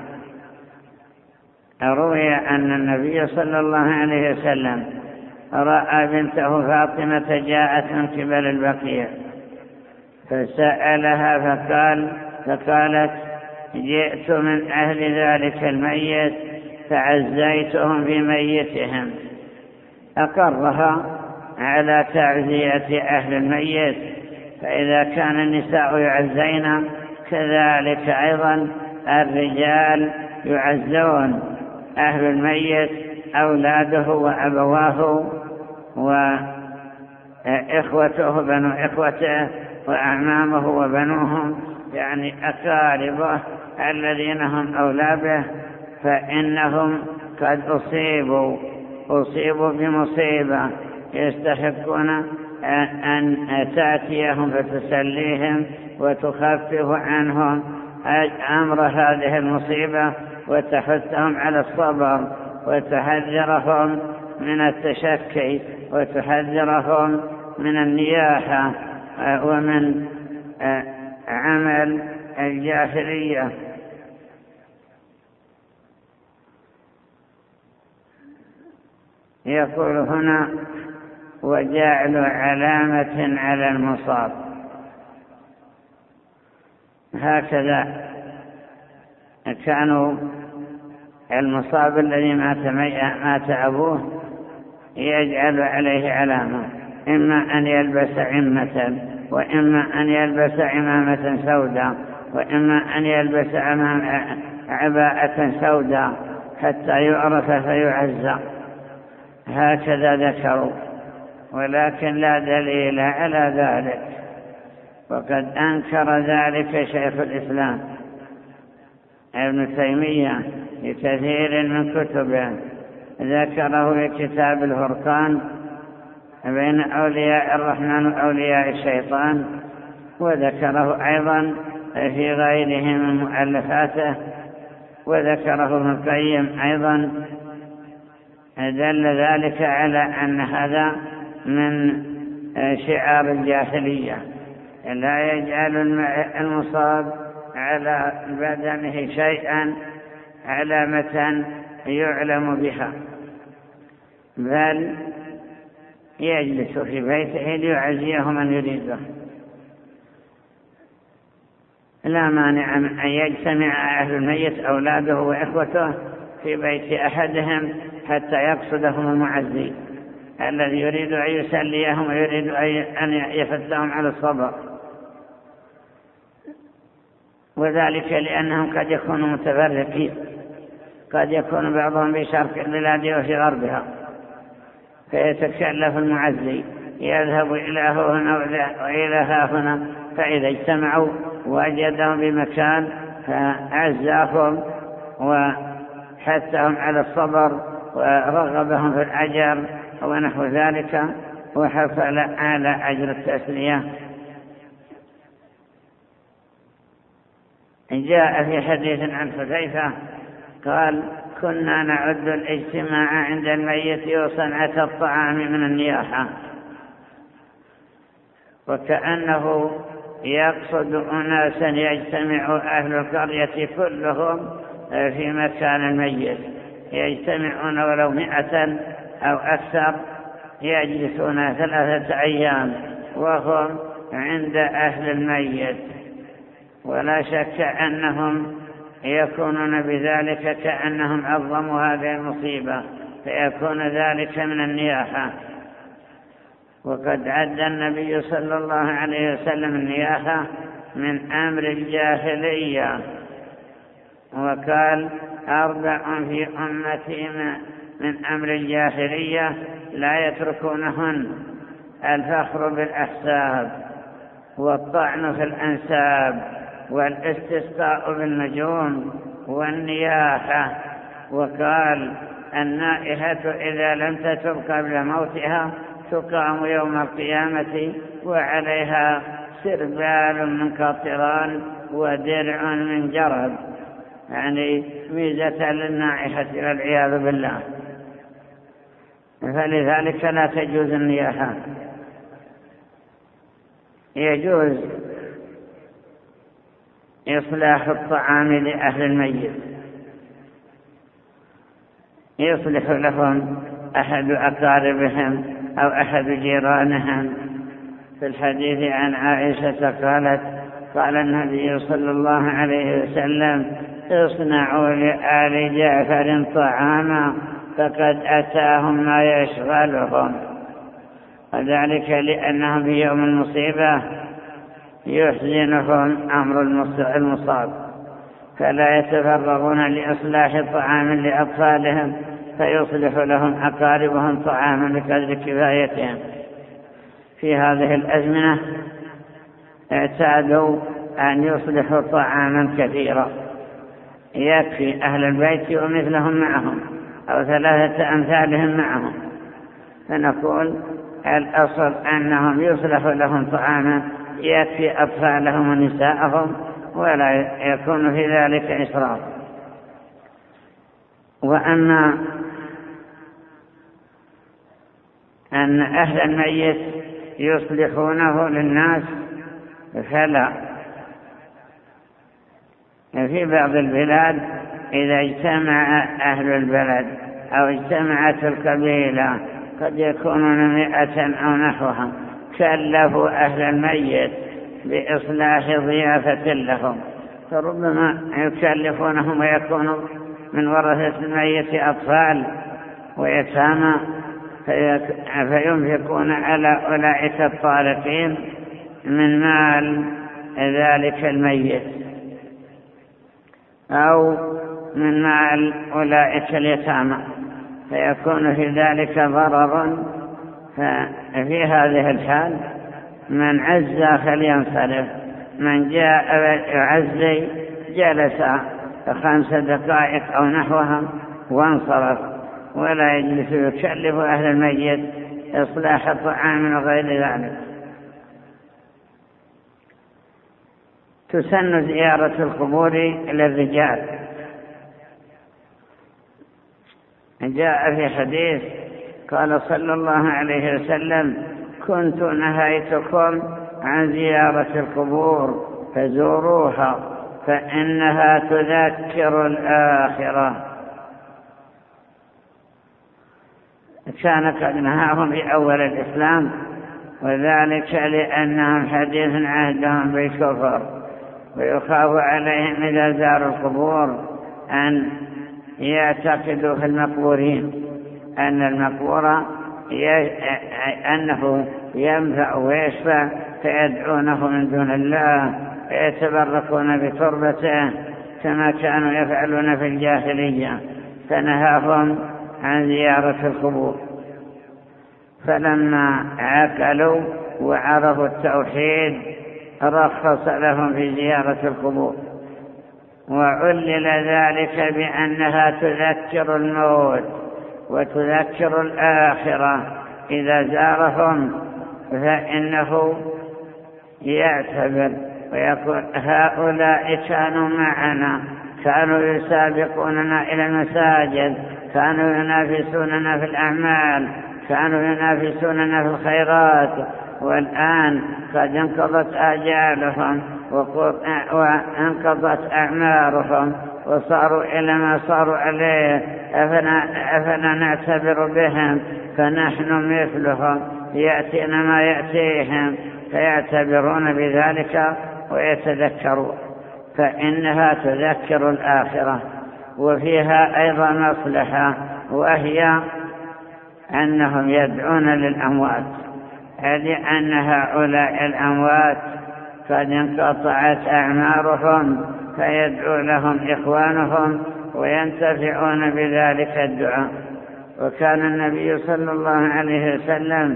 B: روي أن النبي صلى الله عليه وسلم رأى بنته فاطمة جاءت من قبل البقيع فسألها فقال فقالت جئت من أهل ذلك الميت فعزيتهم بميتهم. أقرها على تعزية أهل الميت، فإذا كان النساء يعزين كذلك أيضا الرجال يعزون أهل الميت، أولاده وأبواه وإخوته بنو إخوته وأعمامه وبنوهم، يعني أقاربه الذين هم أولاده، فإنهم قد أصيبوا أصيبوا بمصيبة يستحقون أن تأتيهم فتسليهم وتخفف عنهم أمر هذه المصيبة وتحثهم على الصبر وتحذرهم من التشكي وتحذرهم من النياحة ومن عمل الجاهلية. يقول هنا وجعل علامة على المصاب. هكذا كانوا المصاب الذي مات, مات أبوه يجعل عليه علامة، إما أن يلبس عمة، وإما أن يلبس عمامة سوداء، وإما أن يلبس عباءة سوداء حتى يعرف فيعزى. هكذا ذكروا، ولكن لا دليل على ذلك، وقد أنكر ذلك شيخ الإسلام ابن تيمية في كثير من كتبه، ذكره في كتاب الفرقان بين أولياء الرحمن وأولياء الشيطان، وذكره أيضا في غيره من مؤلفاته، وذكره ابن القيم أيضا. دل ذلك على أن هذا من شعار الجاهلية، لا يجعل المصاب على بدنه شيئا علامة يعلم بها، بل يجلس في بيته ليعزيه من يريده. لا مانع من أن يجتمع أهل الميت أولاده وإخوته في بيت أحدهم حتى يقصدهم المعزي الذي يريد أن يسليهم ويريد أن يفتهم على الصبر، وذلك لأنهم قد يكونوا متفرقين، قد يكون بعضهم في شرق البلاد وفي غربها، فيتكلف المعزي يذهب إلى هنا وإلى هنا، فإذا اجتمعوا وجدهم بمكان فعزاهم وحثهم على الصبر ورغبهم في الأجر ونحو ذلك، وحصل على أجر التسلية. جاء في حديث عن حذيفة قال: كنا نعد الاجتماع عند الميت وصنعة الطعام من النياحة، وكأنه يقصد أناسا يجتمع أهل القرية كلهم في مكان الميت، يجتمعون ولو مئة أو أكثر، يجلسون ثلاثة أيام وهم عند أهل الميت، ولا شك أنهم يكونون بذلك كأنهم عظموا هذه المصيبة، فيكون ذلك من النياحة. وقد عد النبي صلى الله عليه وسلم النياحة من أمر الجاهلية، وقال: أربع في أمتي من أمر الجاهلية لا يتركونهن: الفخر بالأحساب، والطعن في الأنساب، والاستسقاء بالنجوم، والنياحة. وقال: النائحة إذا لم تتب قبل موتها تقام يوم القيامة وعليها سربال من قطران ودرع من جرب، يعني ميزة للنائحة والعياذ بالله. فلذلك لا تجوز النياحة. يجوز إصلاح الطعام لأهل الميت، يصلح لهم أحد أقاربهم أو أحد جيرانهم. في الحديث عن عائشة قالت: قال النبي صلى الله عليه وسلم: اصنعوا لآل جعفر طعاما فقد أتاهم ما يشغلهم، وذلك لأنهم في يوم المصيبة يحزنهم أمر المصاب، فلا يتفرغون لإصلاح طعام لأطفالهم، فيصلح لهم أقاربهم طعاما بقدر كفايتهم. في هذه الأزمنة اعتادوا أن يصلحوا طعاما كثيرا يكفي أهل البيت ومثلهم معهم أو ثلاثة أمثالهم معهم، فنقول الأصل أنهم يصلح لهم طعاما يكفي أطفالهم ونساءهم، ولا يكون في ذلك إسراف. وأما أن أهل الميت يصلحونه للناس فلا. في بعض البلاد إذا اجتمع أهل البلد أو اجتمعت القبيلة قد يكونون مئة أو نحوها، كلفوا أهل الميت بإصلاح ضيافة لهم، فربما يكلفونهم ويكونوا من ورثة الميت أطفال ويتامى فينفقون على أولئك الطارقين من مال ذلك الميت أو من مال أولئك اليتامى، فيكون في ذلك ضرر. ففي هذه الحال من عزى فلينصرف، من جاء يعزي جلس خمس دقائق أو نحوها وانصرف، ولا يجلس يكلف أهل الميت إصلاح الطعام وغير ذلك. تسن زيارة القبور للرجال. جاء في حديث قال صلى الله عليه وسلم: كنت نهيتكم عن زيارة القبور فزوروها فإنها تذكر الآخرة. كان قد نهاهم في أول الإسلام، وذلك لأنهم حديث عهدهم بالكفر، ويخاف عليهم إذا زاروا القبور أن يعتقدوا في المقبورين أن المقبور أنه ينفع ويشفع، فيدعونه من دون الله، فيتبركون بتربته كما كانوا يفعلون في الجاهلية، فنهاهم عن زيارة القبور. فلما عقلوا وعرفوا التوحيد رخص لهم في زيارة القبور، وعلل ذلك بأنها تذكر الموت وتذكر الآخرة. إذا زارهم فإنه يعتبر ويقول: هؤلاء كانوا معنا، كانوا يسابقوننا إلى المساجد، كانوا ينافسوننا في الأعمال، كانوا ينافسوننا في الخيرات، والآن قد انقضت آجالهم وانقضت أعمارهم وصاروا إلى ما صاروا عليه، أفلا, أفلا نعتبر بهم فنحن مثلهم، يأتينا ما يأتيهم، فيعتبرون بذلك ويتذكرون. فإنها تذكر الآخرة، وفيها أيضا مصلحة، وهي أنهم يدعون للأموات، لأن هؤلاء الأموات قد انقطعت أعمارهم، فيدعو لهم إخوانهم وينتفعون بذلك الدعاء. وكان النبي صلى الله عليه وسلم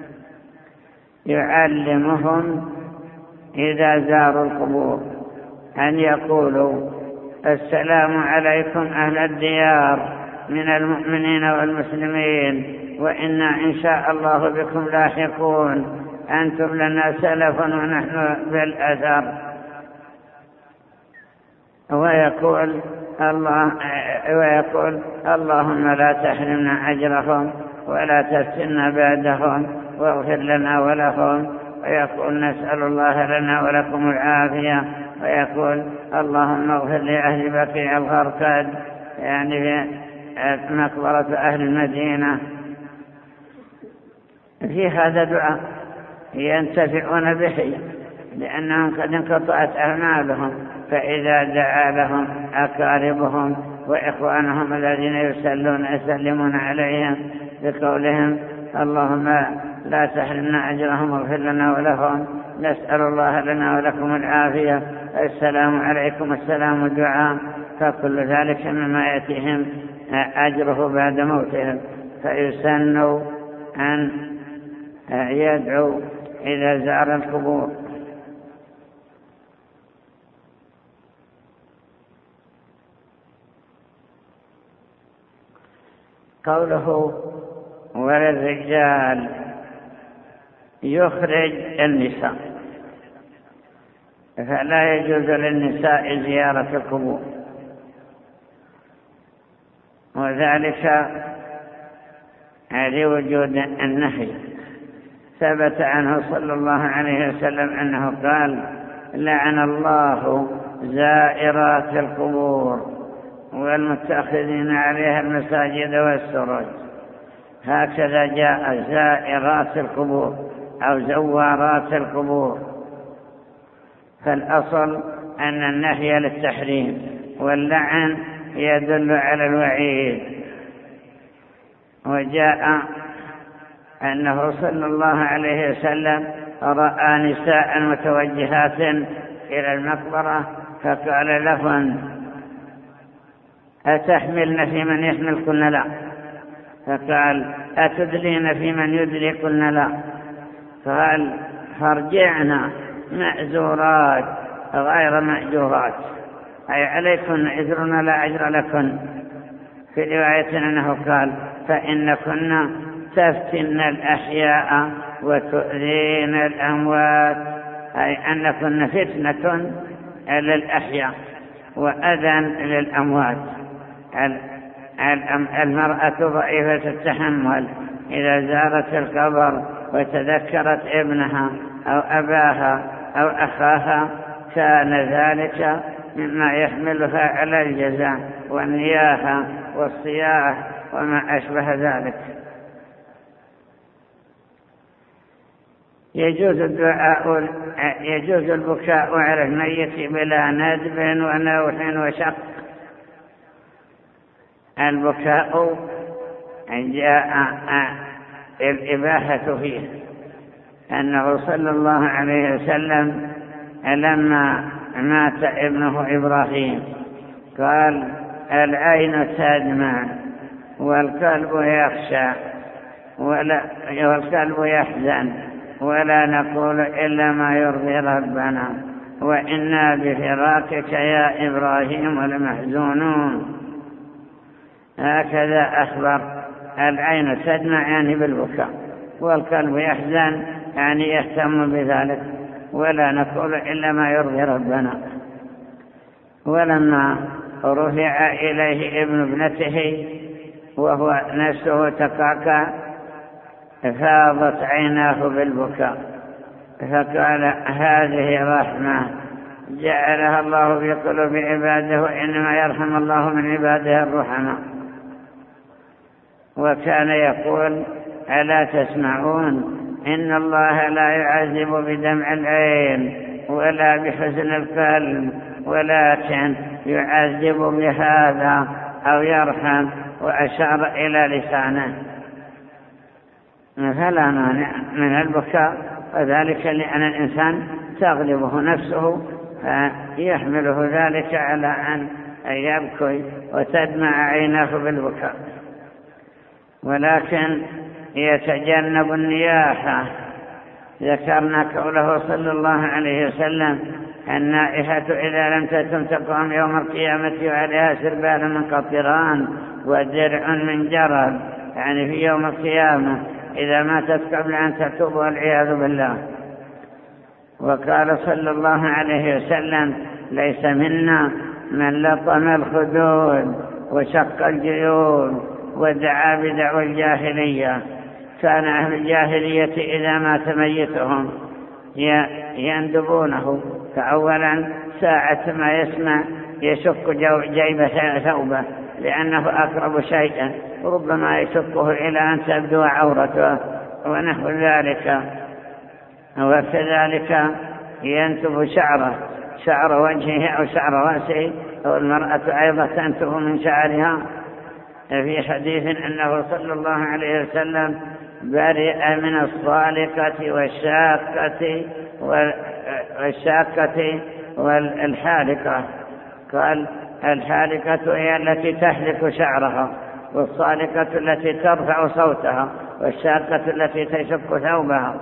B: يعلمهم إذا زاروا القبور أن يقولوا: السلام عليكم أهل الديار من المؤمنين والمسلمين، وإنا إن شاء الله بكم لاحقون، أنتم لنا سلف ونحن بالأثر. ويقول الله ويقول اللهم لا تحرمنا أجرهم ولا تفتنا بعدهم واغفر لنا ولهم. ويقول نسأل الله لنا ولكم العافية. ويقول اللهم اغفر لأهل بقيع الغرقد، يعني في مقبرة أهل المدينة. في هذا دعاء ينتفعون به لأنهم قد انقطعت أعمالهم، فإذا دعا لهم أقاربهم وإخوانهم الذين يسلون يسلمون عليهم بقولهم اللهم لا تحرمنا أجرهم واغفر لنا ولهم، نسأل الله لنا ولكم العافية، السلام عليكم، السلام الدعاء، فكل ذلك مما يأتيهم أجره بعد موتهم. فيسنوا أن يدعو إذا زار القبور. قوله وللرجال يخرج النساء، فلا يجوز للنساء زيارة القبور، وذلك لوجود النهي. ثبت عنه صلى الله عليه وسلم أنه قال لعن الله زائرات القبور والمتخذين عليها المساجد والسروج. هكذا جاء زائرات القبور أو زوارات القبور. فالأصل أن النهي للتحريم واللعن يدل على الوعيد. وجاء أنه صلى الله عليه وسلم رأى نساء متوجهات إلى المقبرة فقال لهن أتحملن في من يحمل؟ قلنا لا. فقال أتدلين في من يدلي؟ قلنا لا. قال فارجعنا مأزورات غير مأجورات، أي عليكن إجرنا لا أجر لكن. في رواية أنه قال فإن كنا تفتن الأحياء وتؤذين الأموات، أي أن كنا فتنة للأحياء وأذى للأموات. المرأة ضعيفة التحمل إذا زارت القبر وتذكرت ابنها أو أباها أو أخاها كان ذلك مما يحملها على الجزاء والنياحة والصياح وما أشبه ذلك. يجوز الدعاء يجوز البكاء على الميت بلا ندب ونوح وشق. البكاء جاء الإباحة فيه، أنه صلى الله عليه وسلم لما مات ابنه إبراهيم قال العين تدمع والقلب يخشى ولا والقلب يحزن ولا نقول إلا ما يرضي ربنا وإنا بفراقك يا إبراهيم لمحزونون. هكذا أخبر. العين تدمع يعني بالبكاء، والقلب يحزن يعني يهتم بذلك، ولا نقول إلا ما يرضي ربنا. ولما رفع إليه ابن ابنته وهو نفسه تقاقع فاضت عيناه بالبكاء، فقال هذه رحمة جعلها الله في قلوب عباده وإنما يرحم الله من عباده الرحمة. وكان يقول ألا تسمعون إن الله لا يعذب بدمع العين ولا بحزن القلب ولكن يعذب بهذا أو يرحم، وأشار إلى لسانه. فلا مانع من البكاء، وذلك لأن الإنسان تغلبه نفسه فيحمله ذلك على أن يبكي وتدمع عيناه بالبكاء. ولكن يتجنب النياحة. ذكرنا قوله صلى الله عليه وسلم النائحة إذا لم تكن تقوم يوم القيامة وعليها سربال من قطران ودرع من جرب، يعني في يوم القيامة إذا ماتت قبل أن تتوب والعياذ بالله. وقال صلى الله عليه وسلم ليس منا من لطم الخدود وشق الجيوب ودعا بدعوى الجاهلية. كان أهل الجاهلية إذا مات ميتهم يندبونه، فأولا ساعة ما يسمع يشق جيب ثوبه لأنه أقرب شيئا، ربما يشقه إلى أن تبدو عورته ونحو ذلك. وكذلك ينتف شعره، شعر وجهه أو شعر رأسه، أو المرأة أيضا تنتف من شعرها. في حديث أنه صلى الله عليه وسلم برئ من الصالقة والشاقة والشاقة والحالقة. قال الحالقة هي التي تحلق شعرها، والصالقة التي ترفع صوتها، والشاقة التي تشق ثوبها.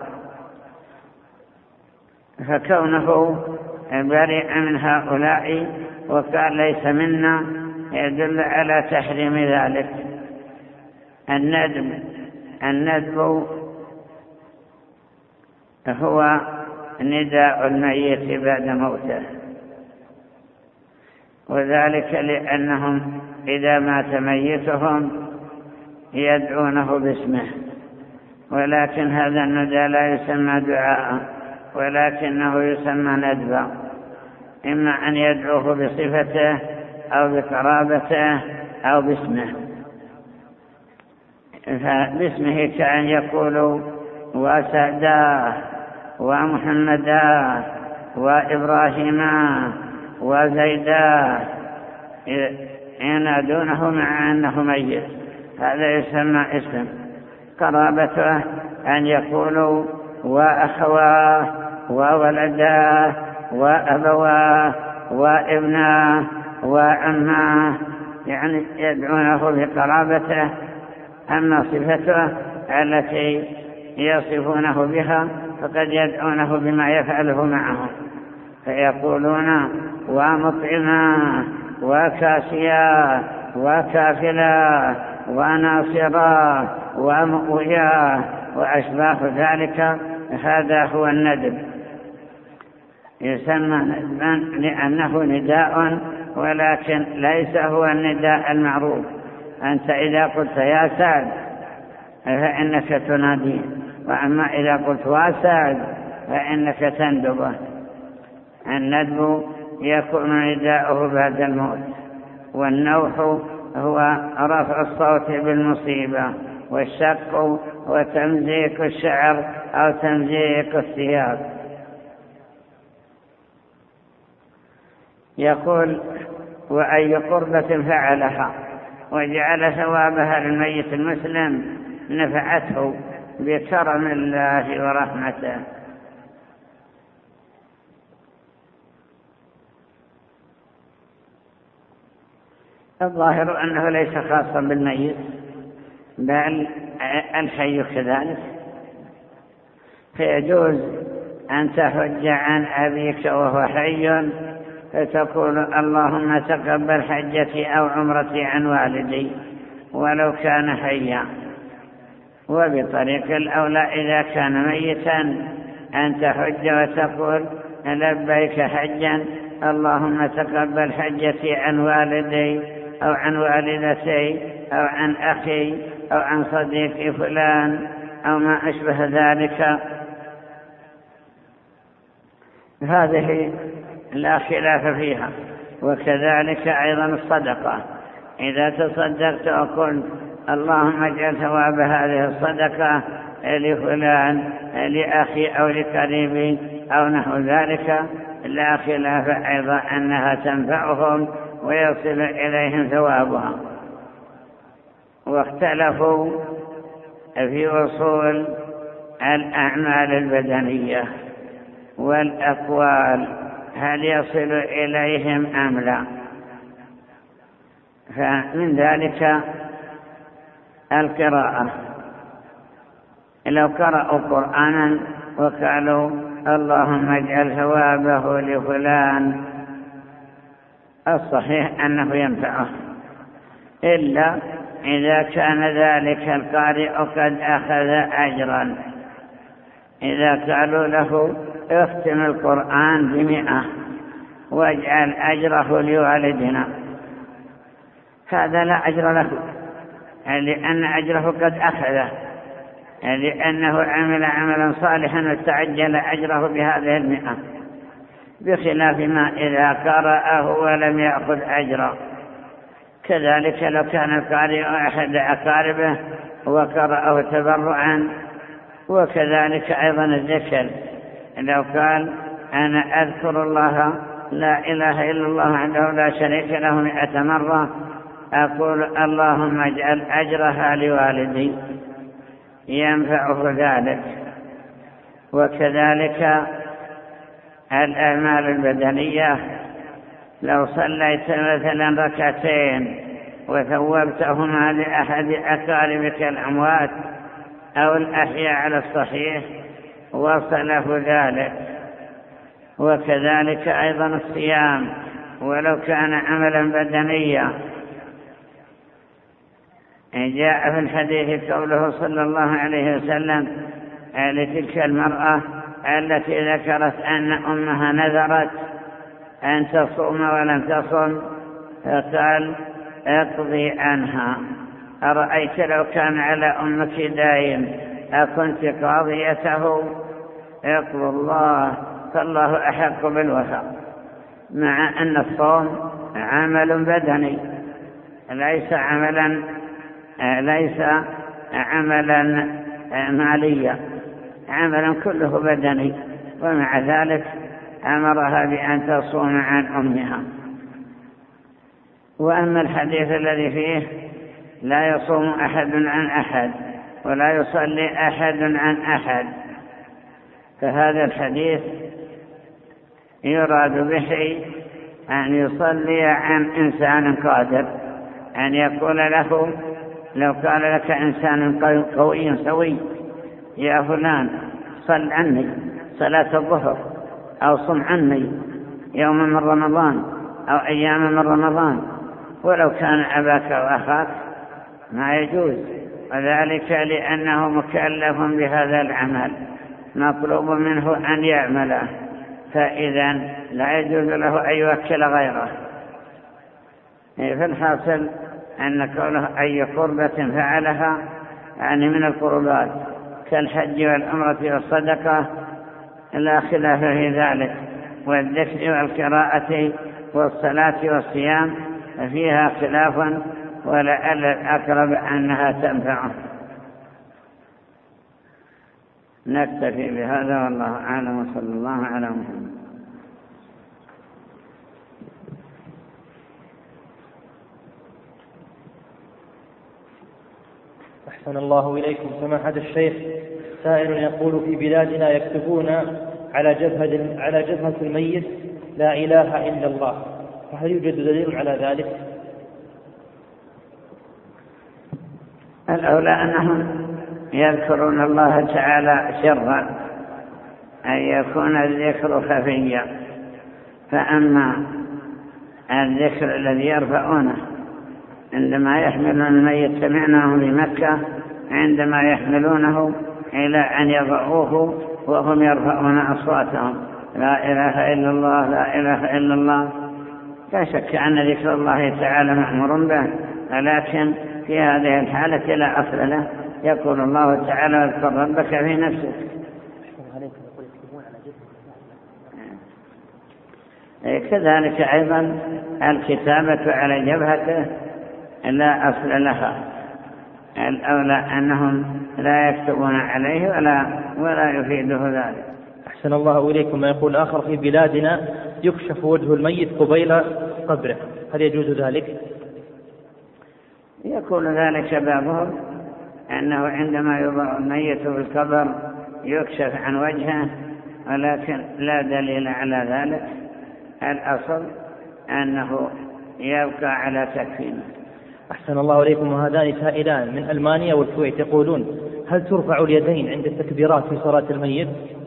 B: فكونه برئ من هؤلاء وقال ليس منا يدل على تحريم ذلك. الندب الندب هو نداء الميت بعد موته، وذلك لأنهم إذا مات ميتهم يدعونه باسمه، ولكن هذا النداء لا يسمى دعاء ولكنه يسمى ندبا، إما أن يدعوه بصفته أو بقرابته أو باسمه. فباسمه كأن يقول وسعداه ومحمداه وإبراهيماه وزيداه، ينادونه مع أنه ميت، هذا يسمى اسم. قرابته أن يقولوا وأخواه وولداه وأبواه وابناه وعماه، يعني يدعونه بقرابته. أما صفته التي يصفونه بها فقد يدعونه بما يفعله معهم، فيقولون ومطعما وكاسيا وكافلا وناصرا ومؤويا وأشباه ذلك. هذا هو الندب، يسمى ندبا لأنه نداء، ولكن ليس هو النداء المعروف. أنت إذا قلت يا سعد فإنك تناديه، وأما إذا قلت واسعد فإنك تندبه. الندب يكون نداؤه بعد الموت، والنوح هو رفع الصوت بالمصيبة، والشق هو تمزيق الشعر أو تمزيق الثياب. يقول وأي قربة فعلها وجعل ثوابها للميت المسلم نفعته بكرم الله ورحمته. الظاهر أنه ليس خاصا بالميت، بل الحي كذلك، فيجوز أن تحج عن أبيك وهو حي فتقول اللهم تقبل حجتي أو عمرتي عن والدي ولو كان حيا. وبطريق الأولى إذا كان ميتا أن تحج وتقول لبيك حجا اللهم تقبل حجتي عن والدي أو عن والدتي أو عن أخي أو عن صديقي فلان أو ما أشبه ذلك. هذه لا خلاف فيها. وكذلك أيضا الصدقة، إذا تصدقت وقلت اللهم اجعل ثواب هذه الصدقة لفلان لأخي أو لقريبي أو نحو ذلك، لا خلاف أيضا أنها تنفعهم ويصل إليهم ثوابها. واختلفوا في وصول الأعمال البدنية والأقوال هل يصل إليهم أم لا. فمن ذلك القراءة، لو قرأوا قرآنا وقالوا اللهم اجعل ثوابه لفلان، الصحيح أنه ينفعه، إلا إذا كان ذلك القارئ قد أخذ أجرا. إذا قالوا له اختم القرآن بمئة واجعل أجره لوالدنا، هذا لا أجر له، لأن أجره قد أخذه، لأنه عمل عملا صالحا وتعجل أجره بهذه المئة، بخلاف ما إذا قرأه ولم يأخذ أجره. كذلك لو كان القارئ أحد أقاربه وقرأه تبرعا. وكذلك أيضا الذكر، لو قال أنا أذكر الله لا إله إلا الله عنده لا شريك له مئة مرة، أقول اللهم اجعل أجرها لوالدي، ينفعه ذلك. وكذلك الأعمال البدنية، لو صليت مثلا ركعتين وثوبتهما لأحد أقاربك الأموات أو الأحياء على الصحيح وصله ذلك. وكذلك أيضا الصيام ولو كان عملا بدنيا، جاء في الحديث قوله صلى الله عليه وسلم لتلك المرأة التي ذكرت أن أمها نذرت أن تصوم ولم تصم، فقال اقضي عنها، أرأيت لو كان على أمك داين أكنت قاضيته؟ اقضي الله، فالله أحق بالوفاء. مع أن الصوم عمل بدني ليس عملا ليس عملا ماليا، عملا كله بدني، ومع ذلك أمرها بأن تصوم عن أمها. وأما الحديث الذي فيه لا يصوم أحد عن أحد ولا يصلي أحد عن أحد، فهذا الحديث يراد به أن يصلي عن إنسان قادر، أن يقول له لو قال لك إنسان قوي سوي يا فلان صل عني صلاة الظهر أو صم عني يوما من رمضان أو أياما من رمضان، ولو كان أباك وأخاك ما يجوز، وذلك لأنه مكلف بهذا العمل مطلوب منه أن يعمله، فإذا لا يجوز له أن يوكل غيره. فالحاصل أن كونه أي قربة فعلها يعني من القربات كالحج والعمرة والصدقة لا خلاف في ذلك، والذكر والقراءة والصلاة والصيام فيها خلاف، ولعل الأقرب أنها تنفعه. نكتفي بهذا والله أعلم، وصلى الله على محمد.
C: أحسن الله إليكم سماحة الشيخ. سائل يقول: في بلادنا يكتبون على جبهة على جبهة الميت لا إله إلا الله، فهل يوجد دليل على ذلك؟
B: الأولى أنهم يذكرون الله تعالى سرا، أن يكون الذكر خفيا، فأما الذكر الذي يرفعونه عندما يحملون الميت سمعناه بمكة عندما يحملونه إلى أن يضعوه وهم يرفعون أصواتهم لا إله إلا الله لا إله إلا الله، لا شك أن ذكر الله تعالى مأمور به، ولكن في هذه الحالة لا أصل له. يقول الله تعالى: واذكر ربك في نفسك. كذلك أيضا الكتابة على جبهته لا أصل لها، الأولى أنهم لا يكتبون عليه ولا, ولا يفيده ذلك.
C: أحسن الله إليكم. ما يقول آخر: في بلادنا يكشف وجه الميت قبيل قبره، هل يجوز ذلك؟
B: يقول ذلك بعضهم أنه عندما يوضع الميت في القبر يكشف عن وجهه، ولكن لا دليل على ذلك. الأصل أنه يبقى على تكفينه.
C: أحسن الله إليكم. وهذان سائلان من ألمانيا والكويت يقولون: هل ترفع اليدين عند التكبيرات في صلاة الميت؟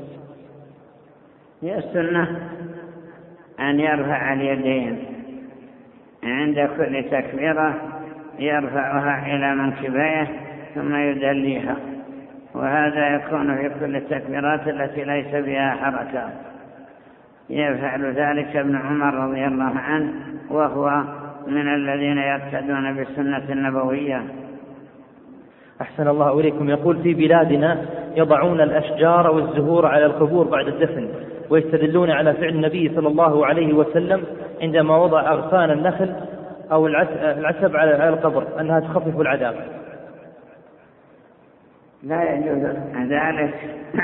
B: هي السنة أن يرفع اليدين عند كل تكبيرة، يرفعها إلى منكبيه ثم يدليها، وهذا يكون في كل التكبيرات التي ليس بها حركة. يفعل ذلك ابن عمر رضي الله عنه، وهو من الذين يقتدون بالسنة النبوية.
C: أحسن الله إليكم. يقول: في بلادنا يضعون الأشجار والزهور على القبور بعد الدفن، ويستدلون على فعل النبي صلى الله عليه وسلم عندما وضع أغصان النخل أو العسب على القبر أنها تخفف العذاب.
B: لا يجوز ذلك،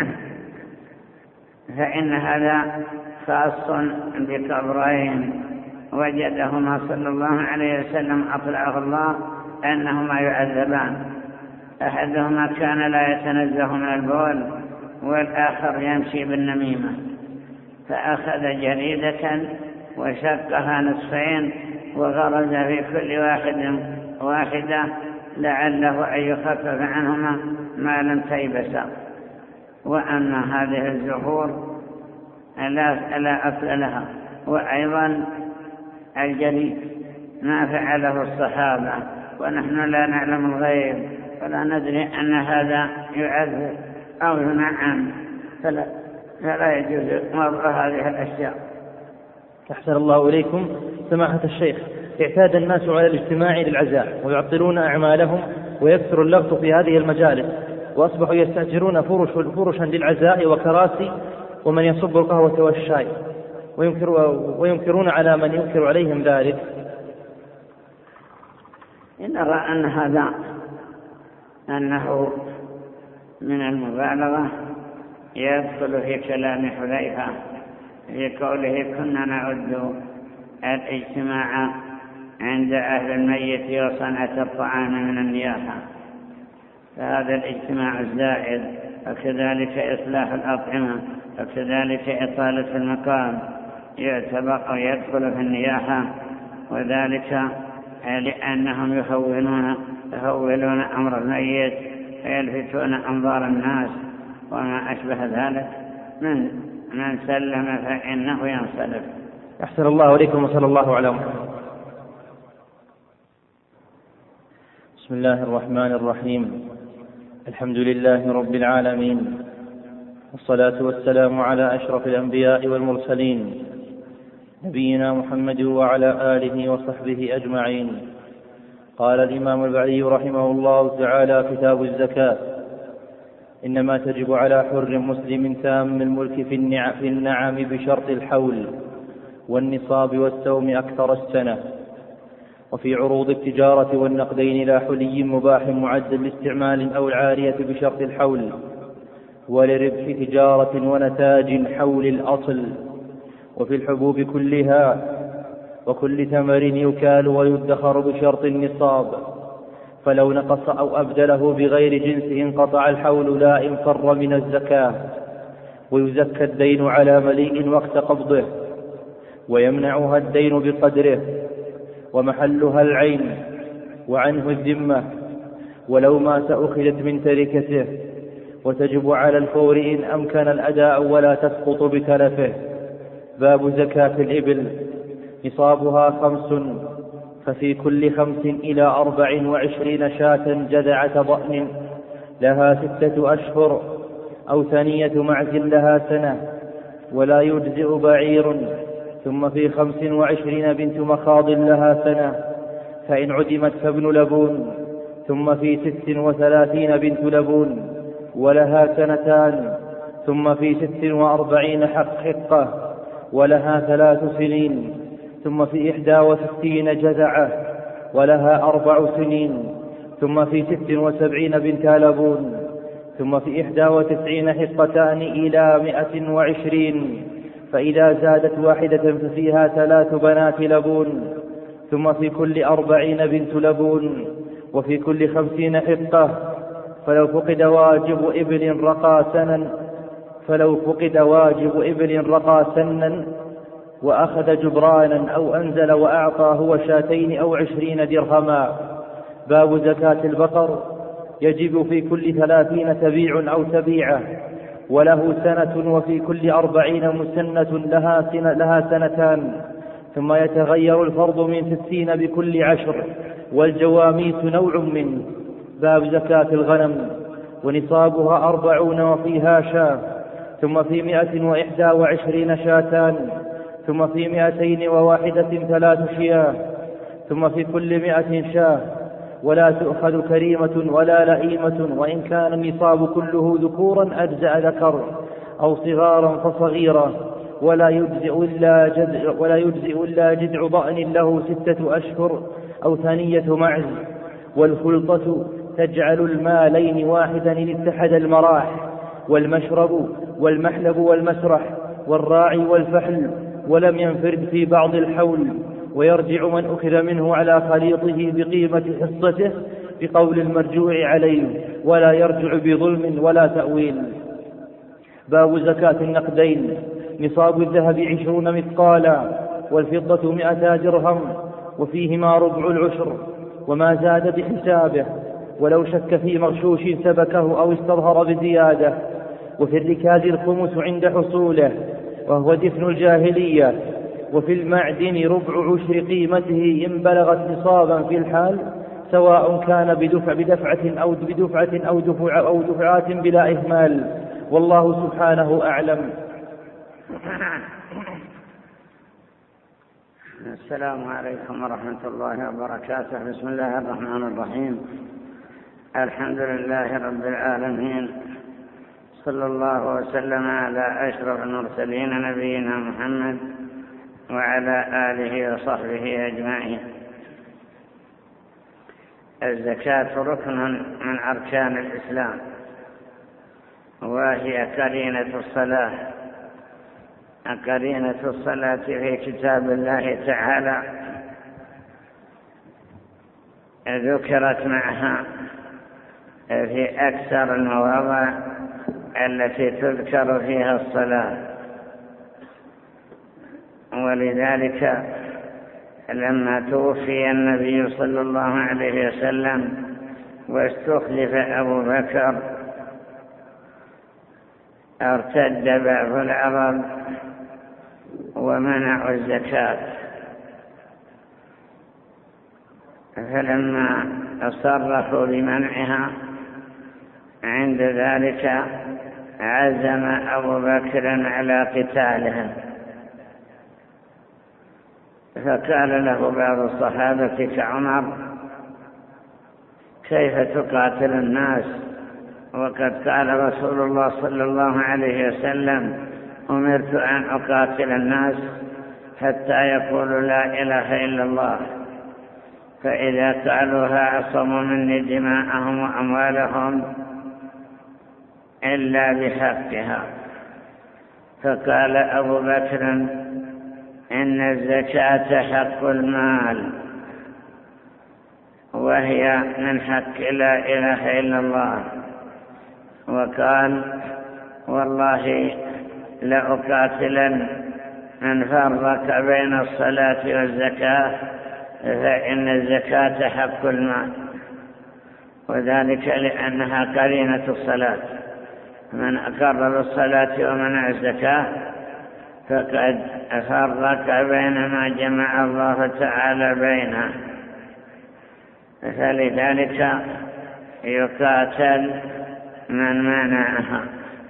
B: فإن هذا خاص بقبرين وجدهما صلى الله عليه وسلم أطلعه الله أنهما يعذبان، أحدهما كان لا يتنزه من البول والآخر يمشي بالنميمة، فأخذ جريدة وشقها نصفين وغرز في كل واحد واحدة لعله أن يخفف عنهما ما لم تيبس. وأما هذه الزهور لا أصل لها. وأيضا الجريد ما فعله الصحابة، ونحن لا نعلم الغيب ولا ندري أن هذا يعذب أو ينعم، فلا, فلا يجوز وضع هذه الأشياء.
C: أحسن الله إليكم سماحة الشيخ. اعتاد الناس على الاجتماع للعزاء ويعطلون أعمالهم ويكثر اللغط في هذه المجالس، وأصبحوا يستأجرون فرش فرشا للعزاء وكراسي ومن يصب القهوة والشاي، وينكر وينكرون على من ينكر عليهم ذلك.
B: نرى أن هذا أنه من المبالغة يدخل في كلام حذيفة في قوله: كنا نعد الاجتماع عند أهل الميت وصنعة الطعام من النياحة، فهذا الاجتماع الزائد، وكذلك إصلاح الأطعمة، وكذلك إطالة المقام يعتبر أو يدخل في النياحة، وذلك لأنهم يهونون يهولون أمر الميت ويلفتون أنظار الناس وما أشبه ذلك. من من سلم فإنه ينصرف.
C: أحسن الله إليكم وصلى الله على محمد. بسم الله الرحمن الرحيم. الحمد لله رب العالمين، والصلاة والسلام على أشرف الأنبياء والمرسلين، نبينا محمد وعلى آله وصحبه أجمعين. قال الإمام البعلي رحمه الله تعالى: كتاب الزكاة. إنما تجب على حر مسلم تام الملك في النعم بشرط الحول والنصاب والسوم أكثر السنة، وفي عروض التجارة والنقدين لا حلي مباح معد لاستعمال أو العارية بشرط الحول، ولربح تجارة ونتاج حول الأصل، وفي الحبوب كلها وكل ثمر يكال ويدخر بشرط النصاب، فلو نقص أو أبدله بغير جنسه انقطع الحول لا إن فر من الزكاة. ويزكى الدين على مليء وقت قبضه، ويمنعها الدين بقدره، ومحلها العين وعنه الذمة، ولو مات أخذت من تركته، وتجب على الفور إن أمكن الأداء ولا تسقط بتلفه. باب زكاة الإبل. نصابها خمس، ففي كل خمس إلى أربع وعشرين شاة جذعة ضأن لها ستة أشهر، أو ثنية معز لها سنة، ولا يجزئ بعير. ثم في خمس وعشرين بنت مخاض لها سنة، فإن عدمت فابن لبون. ثم في ست وثلاثين بنت لبون ولها سنتان. ثم في ست وأربعين حق حقة ولها ثلاث سنين. ثم في إحدى وستين جزعة ولها أربع سنين. ثم في ست وسبعين بنت لبون. ثم في إحدى وتسعين حقتان إلى مئة وعشرين، فإذا زادت واحدة ففيها ثلاث بنات لبون. ثم في كل أربعين بنت لبون، وفي كل خمسين حقة. فلو فقد واجب إبل رقى سنا فلو فقد واجب إبل رقى سنا وأخذ جبرانا أو أنزل وأعطى هو شاتين أو عشرين درهما. باب زكاة البقر. يجب في كل ثلاثين تبيع أو تبيعة وله سنة، وفي كل أربعين مسنة لها, سنة لها سنتان. ثم يتغير الفرض من ستين بكل عشر، والجواميس نوع منه. باب زكاة الغنم. ونصابها أربعون وفيها شاة. ثم في مئة وإحدى وعشرين شاتان. ثم في مئتين وواحدة ثلاث شياه. ثم في كل مئة شاه. ولا تؤخذ كريمة ولا لئيمة، وإن كان النصاب كله ذكورا أجزأ ذكر، أو صغارا فصغيرا. ولا يجزئ إلا جذع, ولا يجزئ إلا جذع ضأن له ستة أشهر، أو ثنية معز. والخلطة تجعل المالين واحدا إن اتحد المراح، والمشرب والمحلب والمسرح، والراعي والفحل، ولم ينفرد في بعض الحول. ويرجع من أخذ منه على خليطه بقيمة حصته بقول المرجوع عليه، ولا يرجع بظلم ولا تأويل. باب زكاة النقدين. نصاب الذهب عشرون مثقالا، والفضة مئتا درهم، وفيهما ربع العشر، وما زاد بحسابه، ولو شك في مغشوش سبكه أو استظهر بزيادة. وفي الركاز الخمس عند حصوله، وهو دفن الجاهلية. وفي المعدن ربع عشر قيمته إن بلغت نصابا في الحال، سواء كان بدفع بدفعة أو بدفعة أو دفع أو دفعات بلا إهمال. والله سبحانه أعلم.
B: السلام عليكم ورحمة الله وبركاته. بسم الله الرحمن الرحيم. الحمد لله رب العالمين، صلى الله وسلم على أشرف المرسلين نبينا محمد وعلى آله وصحبه أجمعين. الزكاة ركن من أركان الإسلام، وهي قرينة الصلاة قرينة الصلاة في كتاب الله تعالى. ذكرت معها في أكثر المواضع التي تذكر فيها الصلاة. ولذلك لما توفي النبي صلى الله عليه وسلم واستخلف أبو بكر ارتد بعض العرب ومنعوا الزكاة، فلما صرفوا بمنعها عند ذلك عزم أبو بكر على قتالهم، فقال له بعض الصحابة كعمر: كيف تقاتل الناس وقد قال رسول الله صلى الله عليه وسلم: أمرت أن أقاتل الناس حتى يقولوا لا إله إلا الله، فإذا قالوها عصموا مني دماءهم وأموالهم إلا بحقها. فقال أبو بكر: إن الزكاة حق المال، وهي من حق لا إله إلا الله. وقال: والله لأقاتلن من فرق بين الصلاة والزكاة، فإن الزكاة حق المال، وذلك لأنها قرينة الصلاة. من أقر بالصلاة ومنع الزكاة فقد فرق بين ما جمع الله تعالى بينه، فلذلك يقاتل من منعها.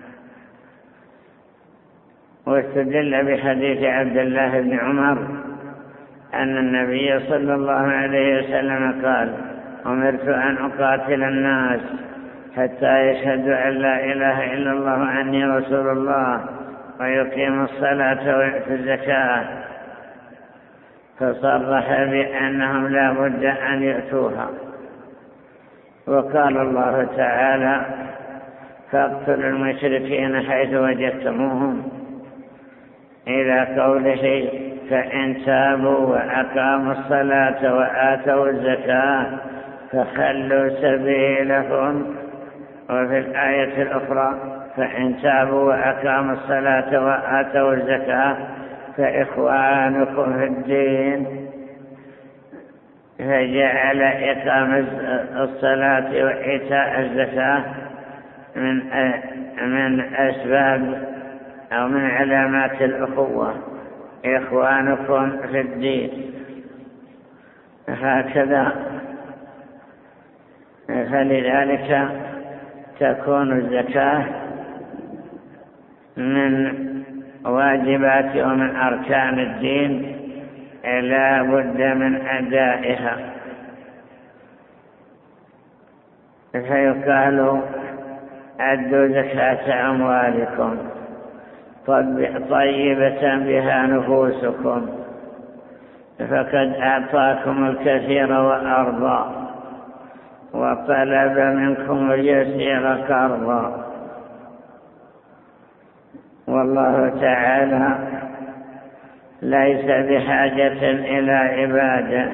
B: واستدل بحديث عبد الله بن عمر أن النبي صلى الله عليه وسلم قال: أمرت أن أقاتل الناس حتى يشهدوا أن لا إله إلا الله وأني رسول الله ويقيم الصلاة ويؤتوا الزكاة، فصرح بأنهم لا بد أن يؤتوها. وقال الله تعالى: فاقتلوا المشركين حيث وجدتموهم، إلى قوله: فإن تابوا وأقاموا الصلاة وآتوا الزكاة فخلوا سبيلهم. وفي الآية الأخرى: فإن تابوا وأقاموا الصلاة وآتوا الزكاة فإخوانكم في الدين. فجعل إقام الصلاة وإيتاء الزكاة من من أسباب أو من علامات الأخوة، إخوانكم في الدين. هكذا، فلذلك تكون الزكاة من واجبات ومن أركان الدين لا بد من أدائها. فيقال: أدوا زكاة أموالكم طيبة بها نفوسكم، فقد أعطاكم الكثير وأرضى وطلب منكم اليسير قرضا. والله تعالى ليس بحاجة إلى عباده،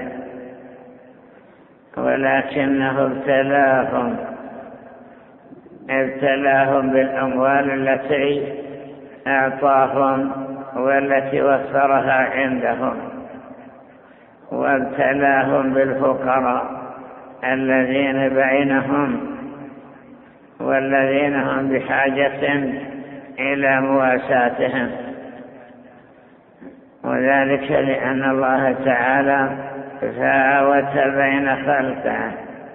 B: ولكنه ابتلاهم ابتلاهم بالأموال التي أعطاهم والتي وفرها عندهم، وابتلاهم بالفقراء الذين بينهم والذين هم بحاجة إلى مواساتهم. وذلك لأن الله تعالى فاوت بين خلقه،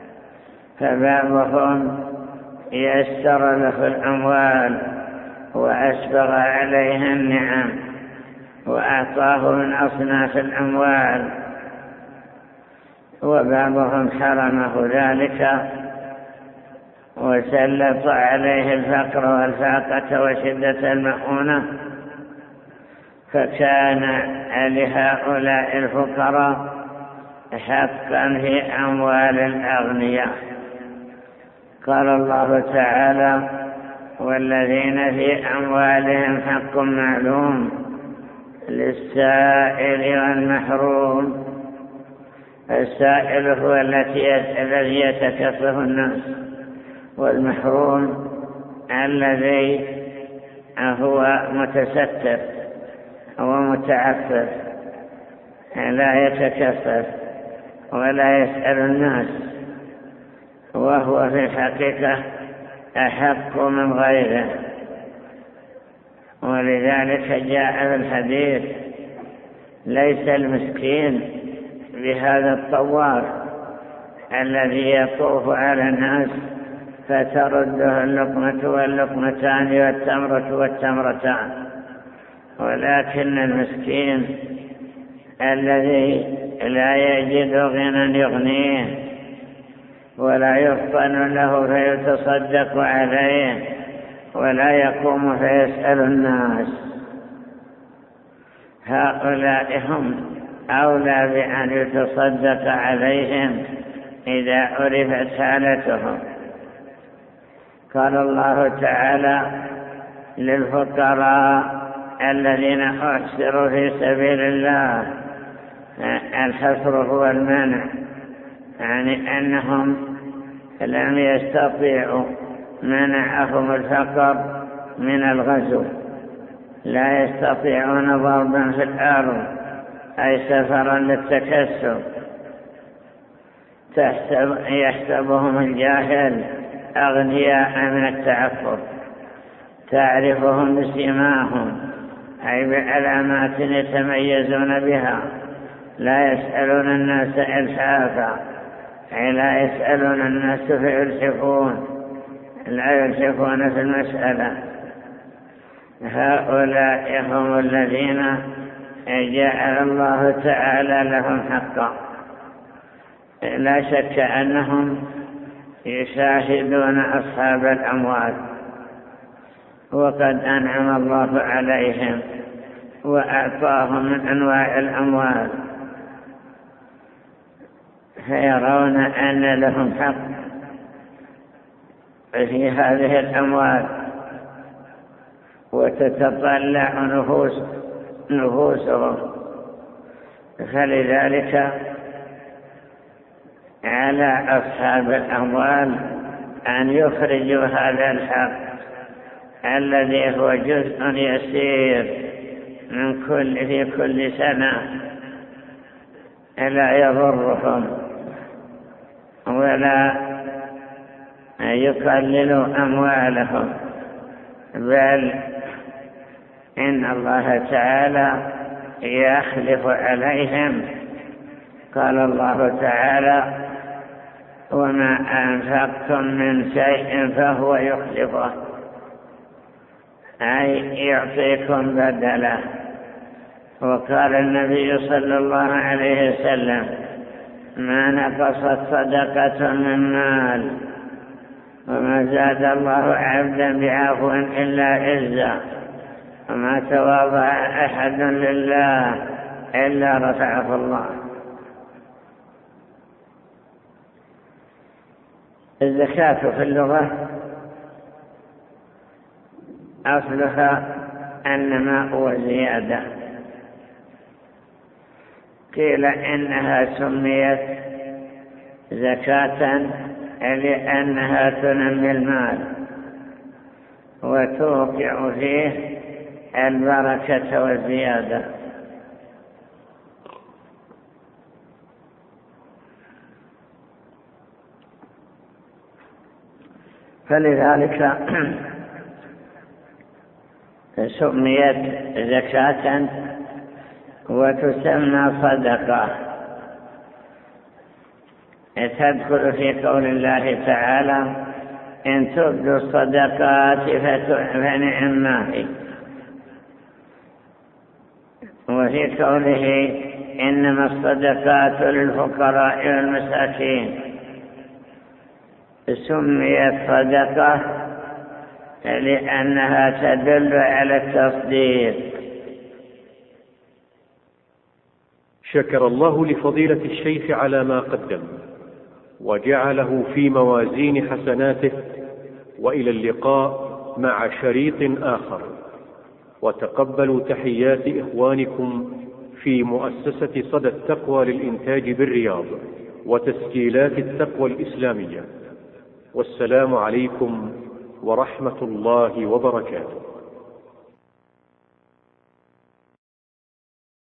B: فبعضهم يسر له الأموال وأسبغ عليه النعم وأعطاه من أصناف الأموال، وبعضهم حرمه ذلك وسلط عليه الفقر والفاقة وشدة المؤونة، فكان لهؤلاء الفقراء حقا في أموال الأغنياء. قال الله تعالى: والذين في أموالهم حق معلوم للسائل والمحروم. السائل هو الذي يتكفف الناس، والمحروم الذي هو متستر ومتعفف لا يتكفف ولا يسأل الناس، وهو في الحقيقة أحق من غيره. ولذلك جاء في الحديث: ليس المسكين بهذا الطواف الذي يطوف على الناس فترده اللقمة واللقمتان والتمرة والتمرتان، ولكن المسكين الذي لا يجد غنى يغنيه ولا يفطن له فيتصدق عليه ولا يقوم فيسأل الناس، هؤلاء هم أولى بأن يتصدق عليهم إذا عرفت حالتهم. قال الله تعالى للفقراء الذين أحسروا في سبيل الله، الحسر هو المنع، يعني أنهم لم يستطيعوا، منعهم الفقر من الغزو، لا يستطيعون ضربا في الأرض أي سفرا للتكسب. تحسب يحسبهم الجاهل أغنياء من التعفف، تعرفهم بسماهم أي بعلامات يتميزون بها، لا يسألون الناس إلحافا أي لا يسألون الناس فيلحفون، لا يلحفون في المسألة. هؤلاء هم الذين جعل الله تعالى لهم حقا، لا شك أنهم يشاهدون أصحاب الأموال، وقد أنعم الله عليهم وأعطاهم من أنواع الأموال، فيرون أن لهم حق في هذه الأموال، وتتطلع نفوس نفوسهم. فلذلك على أصحاب الأموال أن يخرجوا هذا الحق الذي هو جزء يسير من كل في كل سنة، لا يضرهم ولا يقللوا أموالهم، بل إن الله تعالى يخلف عليهم. قال الله تعالى: وما أنفقتم من شيء فهو يخلفه، أي يعطيكم بدله. وقال النبي صلى الله عليه وسلم: ما نقصت صدقة من مال، وما زاد الله عبدا بعفو إلا عزا، وما تواضع أحد لله إلا رفعه الله. الزكاة في اللغة أصلها النماء وزيادة، قيل إنها سميت زكاة لأنها تنمي المال وتوقع فيه البركة والزيادة. فلذلك سميت زكاة وتسمى صدقة، تدخل في قول الله تعالى: إن تبدوا الصدقات فنعم ما هي، وفي قوله: إنما الصدقات للفقراء والمساكين. سميت صدقة لأنها تدل على التصديق.
D: شكر الله لفضيلة الشيخ على ما قدم وجعله في موازين حسناته، وإلى اللقاء مع شريط آخر، وتقبلوا تحيات إخوانكم في مؤسسة صدى التقوى للإنتاج بالرياض وتسجيلات التقوى الإسلامية. والسلام عليكم ورحمة الله وبركاته.